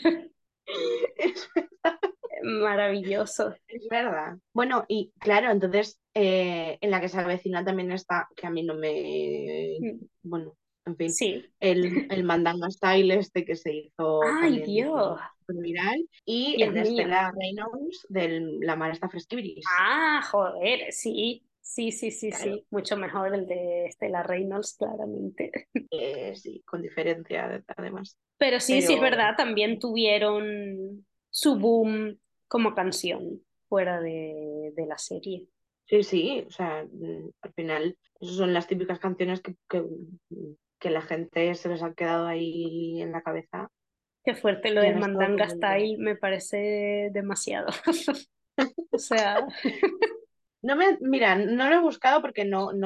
B: Es,
A: Maravilloso.
B: es verdad. Bueno, y claro, entonces en la que se avecina también está, que a mí no me...
A: Mm,
B: Bueno, en fin,
A: sí.
B: el Mandanga Style este que se hizo
A: Ay,
B: también
A: Dios,
B: súper viral y el
A: Dios
B: de
A: mío.
B: Stella Reynolds de La mar está fresquibiris.
A: Ah, joder, sí, sí, sí, sí,
B: Claro,
A: sí. Mucho mejor el de Stella Reynolds, claramente.
B: sí, con diferencia además.
A: Pero sí, sí es
B: Pero
A: verdad, también tuvieron su boom como canción fuera de la serie.
B: sí, sí, o sea, al final, esas son las típicas canciones que la gente se les ha quedado ahí en la cabeza
A: Qué fuerte lo
B: y
A: del
B: han estado
A: Mandanga
B: todo el día.
A: Style, me parece demasiado. O sea,
B: No me, mira, no lo he buscado porque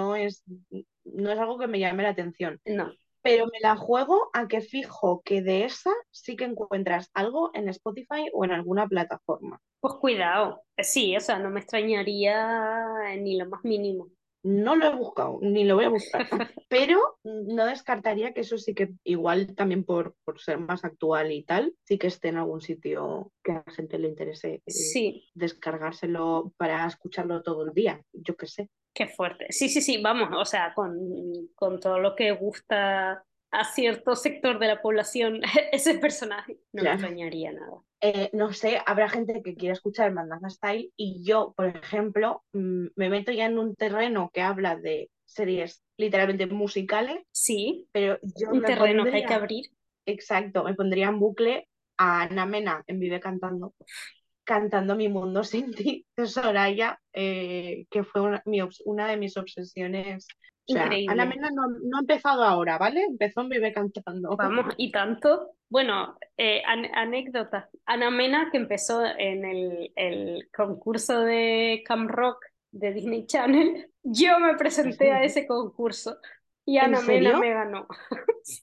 B: no es algo que me llame la atención,
A: no.
B: pero me la juego a que fijo que de esa sí que encuentras algo en Spotify o en alguna plataforma.
A: Pues cuidado. Sí, o sea, no me extrañaría ni lo más mínimo.
B: No lo he buscado, ni lo voy a buscar, pero no descartaría que eso sí que igual también por ser más actual y tal, sí que esté en algún sitio que a la gente le interese
A: Sí,
B: descargárselo para escucharlo todo el día, yo qué sé.
A: qué fuerte. Sí, sí, sí, vamos, o sea, con todo lo que gusta a cierto sector de la población ese personaje, no me
B: Claro.
A: extrañaría nada.
B: No sé, habrá gente que quiera escuchar Mandanga Style y yo, por ejemplo, me meto ya en un terreno que habla de series literalmente musicales,
A: Sí,
B: pero yo
A: un
B: me
A: terreno que hay que
B: pondría,
A: abrir.
B: exacto, me pondría en bucle a Ana Mena en Vive Cantando, cantando Mi Mundo Sin Ti de Soraya, que fue una de mis obsesiones. O sea, Ana
A: Increíble.
B: Mena no ha empezado ahora, ¿vale? Empezó en Vive Cantando.
A: Vamos, y tanto. Bueno, anécdota. Ana Mena, que empezó en el concurso de Camp Rock de Disney Channel, yo me
B: ¿Es
A: presenté a
B: verdad?
A: ese concurso y
B: ¿En
A: Ana Mena
B: serio?
A: me ganó. Sí.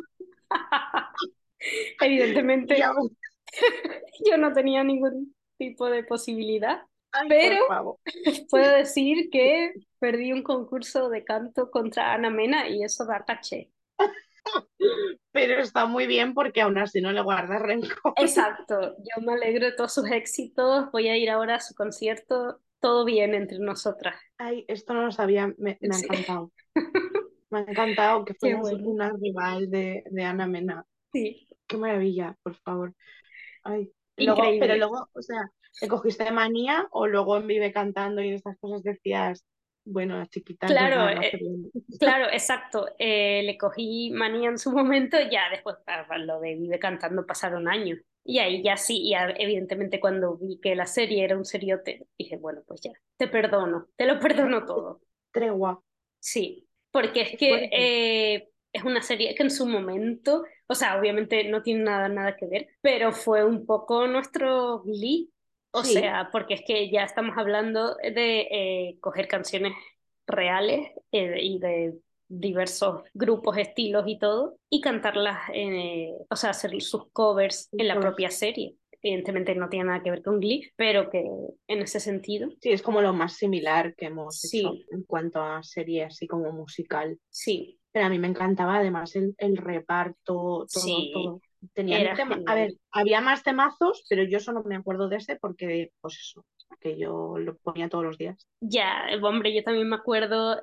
B: Y
A: Evidentemente,
B: aún-
A: yo no tenía ningún tipo de posibilidad,
B: Ay,
A: pero
B: por favor.
A: puedo decir que perdí un concurso de canto contra Ana Mena y eso da caché.
B: Pero está muy bien porque aún así no le guardas rencor.
A: Exacto, yo me alegro de todos sus éxitos, voy a ir ahora a su concierto, todo bien entre nosotras.
B: Ay, esto no lo sabía, me ha
A: Sí.
B: encantado. Me ha encantado que
A: Qué
B: fueras
A: bueno,
B: una rival de Ana Mena.
A: sí,
B: Qué maravilla, por favor. Ay. Luego, pero
A: increíble.
B: luego, o sea, ¿te cogiste manía o luego en Vive Cantando y en estas cosas decías, bueno, las chiquitas nos
A: Claro,
B: van a hacer bien?
A: claro, exacto. Le cogí manía en su momento, ya después lo de Vive Cantando pasaron años. Y ahí ya sí, evidentemente cuando vi que la serie era un seriote, dije, bueno, pues ya, te perdono, te lo perdono todo.
B: Tregua,
A: Sí, porque es
B: qué
A: que
B: fuerte.
A: es una serie que en su momento, o sea, obviamente no tiene nada, nada que ver, pero fue un poco nuestro Glee. O
B: Sí,
A: sea, porque es que ya estamos hablando de coger canciones reales y de diversos grupos, estilos y todo, y cantarlas, o sea, hacer sus covers en la propia serie. Evidentemente no tiene nada que ver con Glee, pero que en ese sentido,
B: sí, es como lo más similar que hemos hecho
A: sí,
B: en cuanto a serie así como musical.
A: sí,
B: Pero a mí me encantaba además el reparto, todo,
A: sí.
B: todo. Tenían
A: Era
B: tema, a ver,
A: genial.
B: había más temazos, pero yo solo me acuerdo de ese porque, pues eso, que yo lo ponía todos los días.
A: Ya, hombre, yo también me acuerdo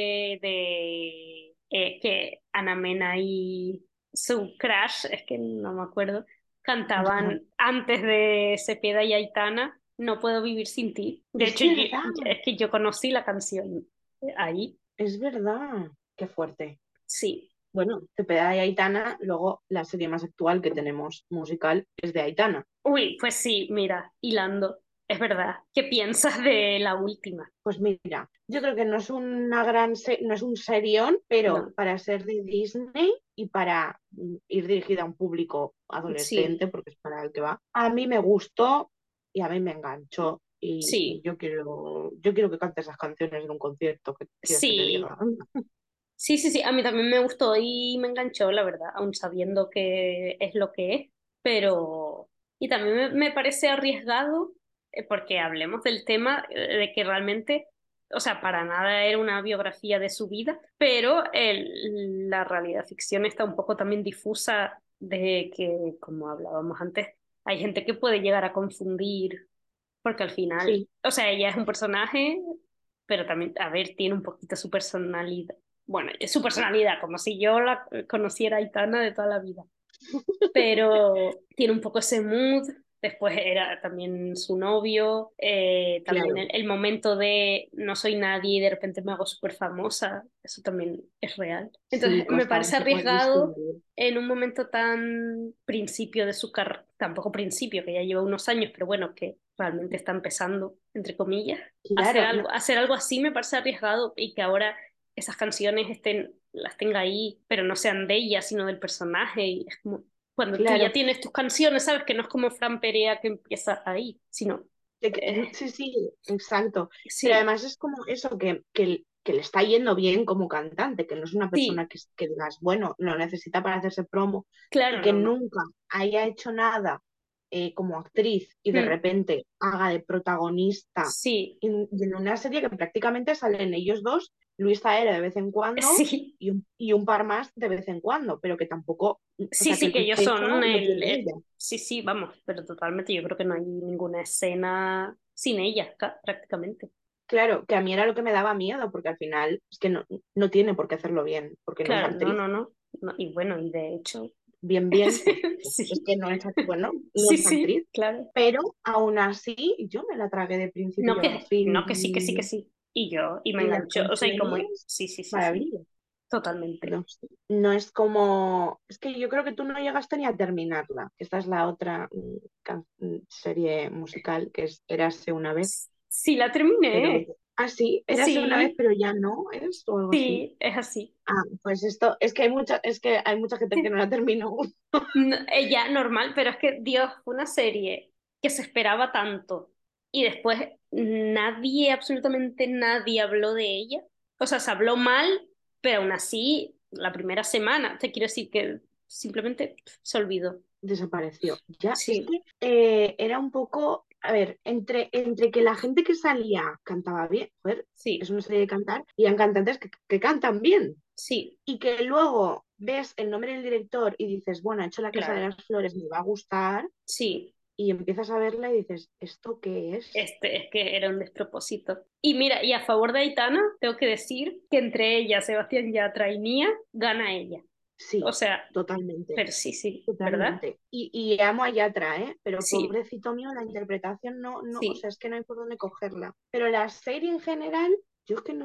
A: de que Ana Mena y su crush, es que no me acuerdo,
B: Ostras,
A: cantaban antes de Cepeda y Aitana, No puedo vivir sin ti. De
B: es
A: hecho,
B: verdad,
A: es que yo conocí la canción ahí,
B: es verdad. Qué fuerte.
A: sí.
B: Bueno, Cepeda y Aitana, luego la serie más actual que tenemos musical es de Aitana.
A: Uy, pues sí, mira, hilando, es verdad. ¿Qué piensas de la última?
B: Pues mira, yo creo que no es una no es un serión, pero
A: No,
B: para ser de Disney y para ir dirigida a un público
A: Sí,
B: adolescente, porque es para el que va, a mí me gustó y a mí me enganchó. Y
A: sí,
B: yo quiero que cante esas canciones en un concierto, ¿qué quieres que te
A: sí.
B: diga?
A: Sí, sí, sí, a mí también me gustó y me enganchó, la verdad, aun sabiendo que es lo que es, pero... Y también me parece arriesgado, porque hablemos del tema de que realmente, o sea, para nada era una biografía de su vida, pero la realidad ficción está un poco también difusa de que, como hablábamos antes, hay gente que puede llegar a confundir, porque al final,
B: Sí,
A: o sea, ella es un personaje, pero también, a ver, tiene un poquito su personalidad. Bueno, es su personalidad, como si yo la conociera a Aitana de toda la vida, pero tiene un poco ese mood. Después era también su novio, también
B: claro,
A: el momento de no soy nadie y de repente me hago súper famosa, eso también es real.
B: sí,
A: Entonces me
B: costaba
A: parece
B: saber
A: arriesgado
B: distinguir.
A: en un momento tan principio de su carrera, tampoco principio, que ya lleva unos años, pero bueno, que realmente está empezando, entre comillas.
B: Claro, no,
A: Hacer algo así me parece arriesgado y que ahora esas canciones las tenga ahí, pero no sean de ella, sino del personaje. Y es como, cuando tú ya
B: claro.
A: tienes tus canciones, sabes que no es como Fran Perea que empieza ahí, sino,
B: Sí, sí, exacto. Pero
A: sí,
B: además es como eso, que le está yendo bien como cantante, que no es una persona
A: sí,
B: que digas, bueno, lo necesita para hacerse promo y
A: claro,
B: que
A: no, no,
B: nunca haya hecho nada como actriz y de
A: mm,
B: repente haga de protagonista
A: sí,
B: y en una serie que prácticamente salen ellos dos, Luisa era de vez en cuando
A: sí,
B: y un par más de vez en cuando, pero que tampoco, o
A: sí,
B: sea, que
A: sí, que
B: el
A: ellos
B: peso
A: son
B: lo tiene ella.
A: sí, sí, vamos, pero totalmente, yo creo que no hay ninguna escena sin ella, prácticamente.
B: Claro, que a mí era lo que me daba miedo, porque al final es que no tiene por qué hacerlo bien, porque no es
A: Claro, no,
B: actriz.
A: no, no, no, y bueno, y de hecho,
B: Bien, bien, pues es
A: sí,
B: que no es, bueno, no
A: sí,
B: es
A: sí,
B: actriz,
A: claro.
B: pero aún así yo me la tragué de
A: No
B: principio a
A: que,
B: fin
A: no que sí, que sí, que sí. Y me
B: y las
A: enganchó, o sea, y como,
B: canciones,
A: sí, sí, sí, sí,
B: maravilla.
A: totalmente.
B: No, sé, no es como, es que yo creo que tú no llegaste ni a terminarla. Esta es la otra serie musical que es Érase una vez,
A: Sí, la
B: pero
A: terminé.
B: sí, Érase una vez,
A: Sí,
B: pero ya no es o algo así.
A: sí, es así.
B: Ah, pues esto, es que hay mucha gente que no la terminó.
A: Ella normal, pero es que Dios, fue una serie que se esperaba tanto y después nadie, absolutamente nadie habló de ella. O sea, se habló mal, pero aún así, la primera semana, te quiero decir que simplemente se olvidó.
B: Desapareció. Ya, es
A: Sí,
B: que era un poco, a ver, entre que la gente que salía cantaba bien, joder, es
A: sí,
B: una serie de cantar, y hay cantantes que cantan bien,
A: sí,
B: y que luego ves el nombre del director y dices, bueno, ha hecho La Casa de
A: claro,
B: las Flores, me va a gustar,
A: sí.
B: y empiezas a verla y dices, ¿esto qué es?
A: Es que era un despropósito. Y mira, y a favor de Aitana, tengo que decir que entre ella, Sebastián Yatra y Mía, gana ella. O
B: Sí,
A: sea,
B: totalmente.
A: pero sí, sí, ¿verdad?
B: Totalmente. Y amo a Yatra, ¿eh? Pero
A: Sí,
B: pobrecito mío, la interpretación no, o
A: sí,
B: sea, es que no hay por dónde cogerla. Pero la serie en general, yo es que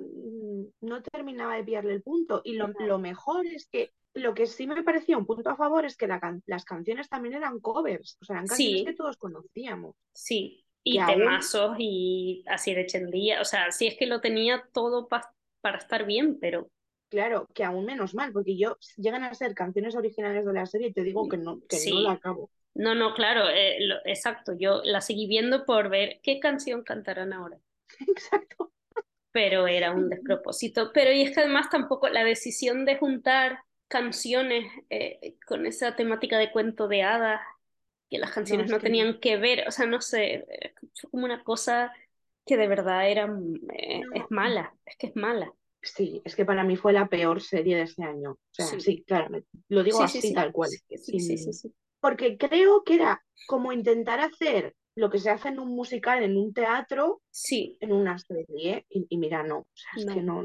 B: no terminaba de pillarle el punto. Y lo mejor es que lo que sí me parecía un punto a favor es que las canciones también eran covers, o sea, eran canciones que
A: sí,
B: todos conocíamos.
A: sí.
B: Que
A: Y
B: aún,
A: temazos y así de Chendía. O sea, sí es que lo tenía todo para estar bien, pero
B: claro, que aún menos mal, porque yo llegan a ser canciones originales de la serie y te digo que no la
A: sí.
B: acabo.
A: No, no, claro, exacto. Yo la seguí viendo por ver qué canción cantarán ahora.
B: Exacto.
A: Pero era un despropósito. Pero y es que además tampoco la decisión de juntar canciones con esa temática de cuento de hadas, que las
B: No,
A: canciones
B: es
A: no
B: que no.
A: tenían que ver, o sea, no sé, fue como una cosa que de verdad era, es
B: No,
A: mala, es que es mala.
B: sí, es que para mí fue la peor serie de ese año. O sea,
A: Sí,
B: sí, claro, lo digo
A: sí, sí,
B: así
A: sí,
B: tal cual.
A: sí, sí, sí, sí,
B: Sin...
A: sí.
B: Porque creo que era como intentar hacer lo que se hace en un musical, en un teatro,
A: Sí,
B: en una serie. Y mira, no, o sea, es que
A: no,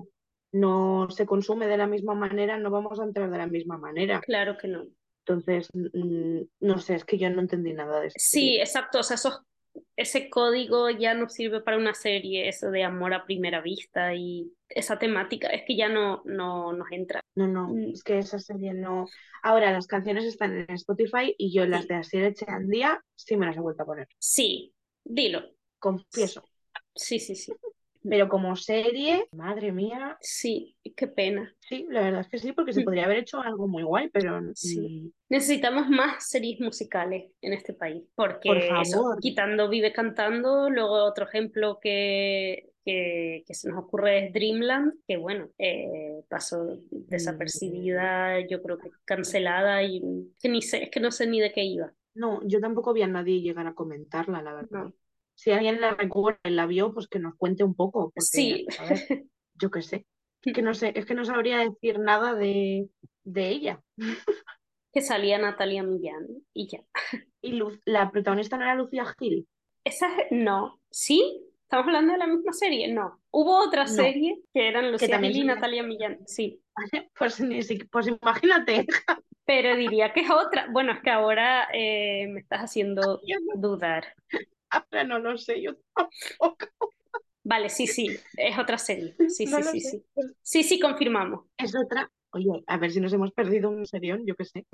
B: no se consume de la misma manera, no vamos a entrar de la misma manera.
A: claro que no.
B: Entonces, no sé, es que yo no entendí nada de esa
A: Sí,
B: serie.
A: exacto, o sea, ese código ya no sirve para una serie, eso de amor a primera vista y esa temática, es que ya no nos entra.
B: No,
A: Mm,
B: es que esa serie no. Ahora las canciones están en Spotify y yo las de
A: sí,
B: Asier Echeandía sí me las he vuelto a poner.
A: sí, dilo.
B: Confieso.
A: Sí, sí, sí.
B: Pero como serie, madre mía,
A: Sí, qué pena.
B: sí, la verdad es que sí, porque se podría haber hecho algo muy guay, pero
A: Sí. Necesitamos más series musicales en este país,
B: por
A: porque eso,
B: favor.
A: quitando Vive Cantando, luego otro ejemplo que se nos ocurre es Dreamland, que bueno, pasó
B: mm,
A: desapercibida, yo creo que cancelada y que ni sé, es que no sé ni de qué iba.
B: No, yo tampoco vi a nadie llegar a comentarla, la verdad.
A: No.
B: Si alguien la recuerda y la vio, pues que nos cuente un poco, porque,
A: Sí,
B: a ver, yo qué sé. Es que no sé, es que no sabría decir nada de ella.
A: que salía Natalia Millán y ya.
B: Y la protagonista no era Lucía Gil.
A: Esa no, ¿sí? ¿Estamos hablando de la misma serie? No. Hubo otra
B: No,
A: serie que eran
B: que
A: Lucía
B: también
A: Gil y
B: salía.
A: Natalia Millán, sí.
B: ¿Vale? Pues, pues imagínate.
A: Pero diría que es otra. Bueno, es que ahora me estás haciendo
B: Yo no,
A: dudar.
B: ahora no lo sé, yo tampoco.
A: Vale, sí, sí, es otra serie. Sí,
B: No
A: sí,
B: lo
A: sí,
B: sé.
A: sí. Sí, sí, confirmamos.
B: Es otra. Oye, a ver si nos hemos perdido un serión, yo qué sé.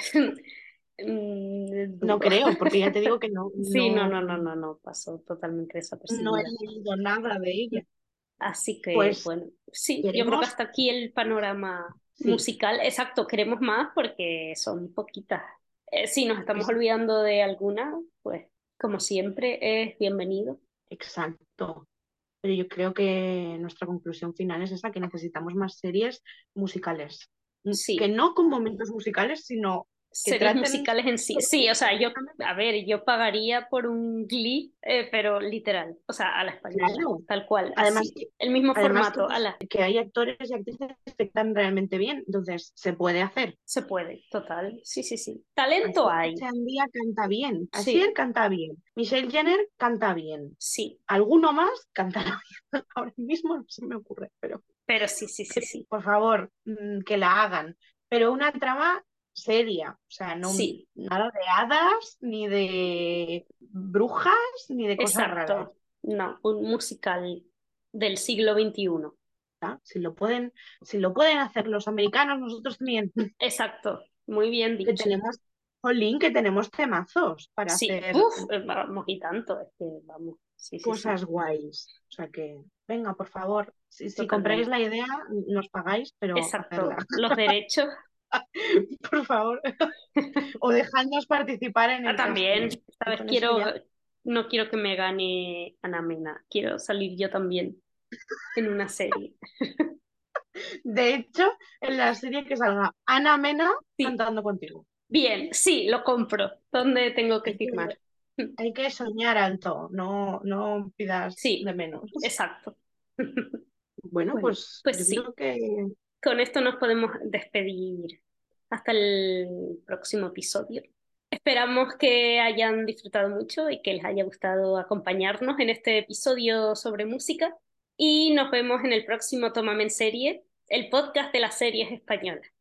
B: No
A: Dudo.
B: creo, porque ya te digo que
A: Sí, no, no, no, no, no, pasó totalmente
B: no he
A: desapercibida.
B: leído nada de ella.
A: Así que,
B: Pues
A: bueno, sí, yo creo que
B: queremos,
A: hasta aquí el panorama
B: sí,
A: musical. Exacto, queremos más porque son poquitas. Si nos estamos
B: es
A: olvidando de alguna, pues como siempre es bienvenido.
B: exacto. Pero yo creo que nuestra conclusión final es esa, que necesitamos más series musicales. Que
A: Sí,
B: no con momentos musicales, sino que
A: series
B: traten
A: musicales en sí.
B: sobre
A: Sí, o sea, yo,
B: completamente.
A: a ver, yo pagaría por un Glee, pero literal, o sea, a la española,
B: Claro.
A: tal cual,
B: Además,
A: así. El mismo
B: además que,
A: formato, ala,
B: que hay actores y actrices que están realmente bien, entonces se puede hacer.
A: se puede, total. Sí, sí, sí. Talento
B: Asier
A: hay.
B: Echeandía canta bien, Asier
A: Sí,
B: canta bien, Michelle Jenner canta bien,
A: sí,
B: alguno más cantará bien. Ahora mismo no se me ocurre, pero
A: pero sí, sí, sí, sí.
B: por favor, que la hagan. Pero una trama seria, o sea, no
A: Sí,
B: nada de hadas, ni de brujas, ni de cosas raras.
A: exacto. No, un musical del siglo XXI.
B: ¿Tá? Si lo pueden hacer los americanos, nosotros también,
A: Exacto, muy bien
B: que
A: dicho.
B: tenemos, jolín, que tenemos temazos para
A: Sí,
B: hacer
A: uff, vamos y tanto, es que vamos, sí, sí, sí,
B: cosas guays. O sea que, venga, por favor, si compráis
A: totalmente.
B: la idea, nos pagáis, pero hacerla,
A: Exacto, los derechos
B: por favor. O dejadnos participar en
A: ah,
B: el
A: también.
B: casting.
A: Esta
B: Y
A: vez
B: con eso
A: quiero,
B: ya.
A: no quiero que me gane Ana Mena, quiero salir yo también en una serie.
B: De hecho, en la serie que salga Ana Mena
A: Sí,
B: cantando contigo.
A: bien, sí, lo compro. ¿Dónde tengo que
B: Hay que,
A: firmar?
B: hay que soñar alto, no pidas de
A: Sí,
B: menos.
A: exacto.
B: Bueno,
A: Bueno,
B: pues
A: pues
B: yo
A: sí,
B: creo que
A: con esto nos podemos despedir hasta el próximo episodio. Esperamos que hayan disfrutado mucho y que les haya gustado acompañarnos en este episodio sobre música y nos vemos en el próximo Tómame en Serie, el podcast de las series españolas.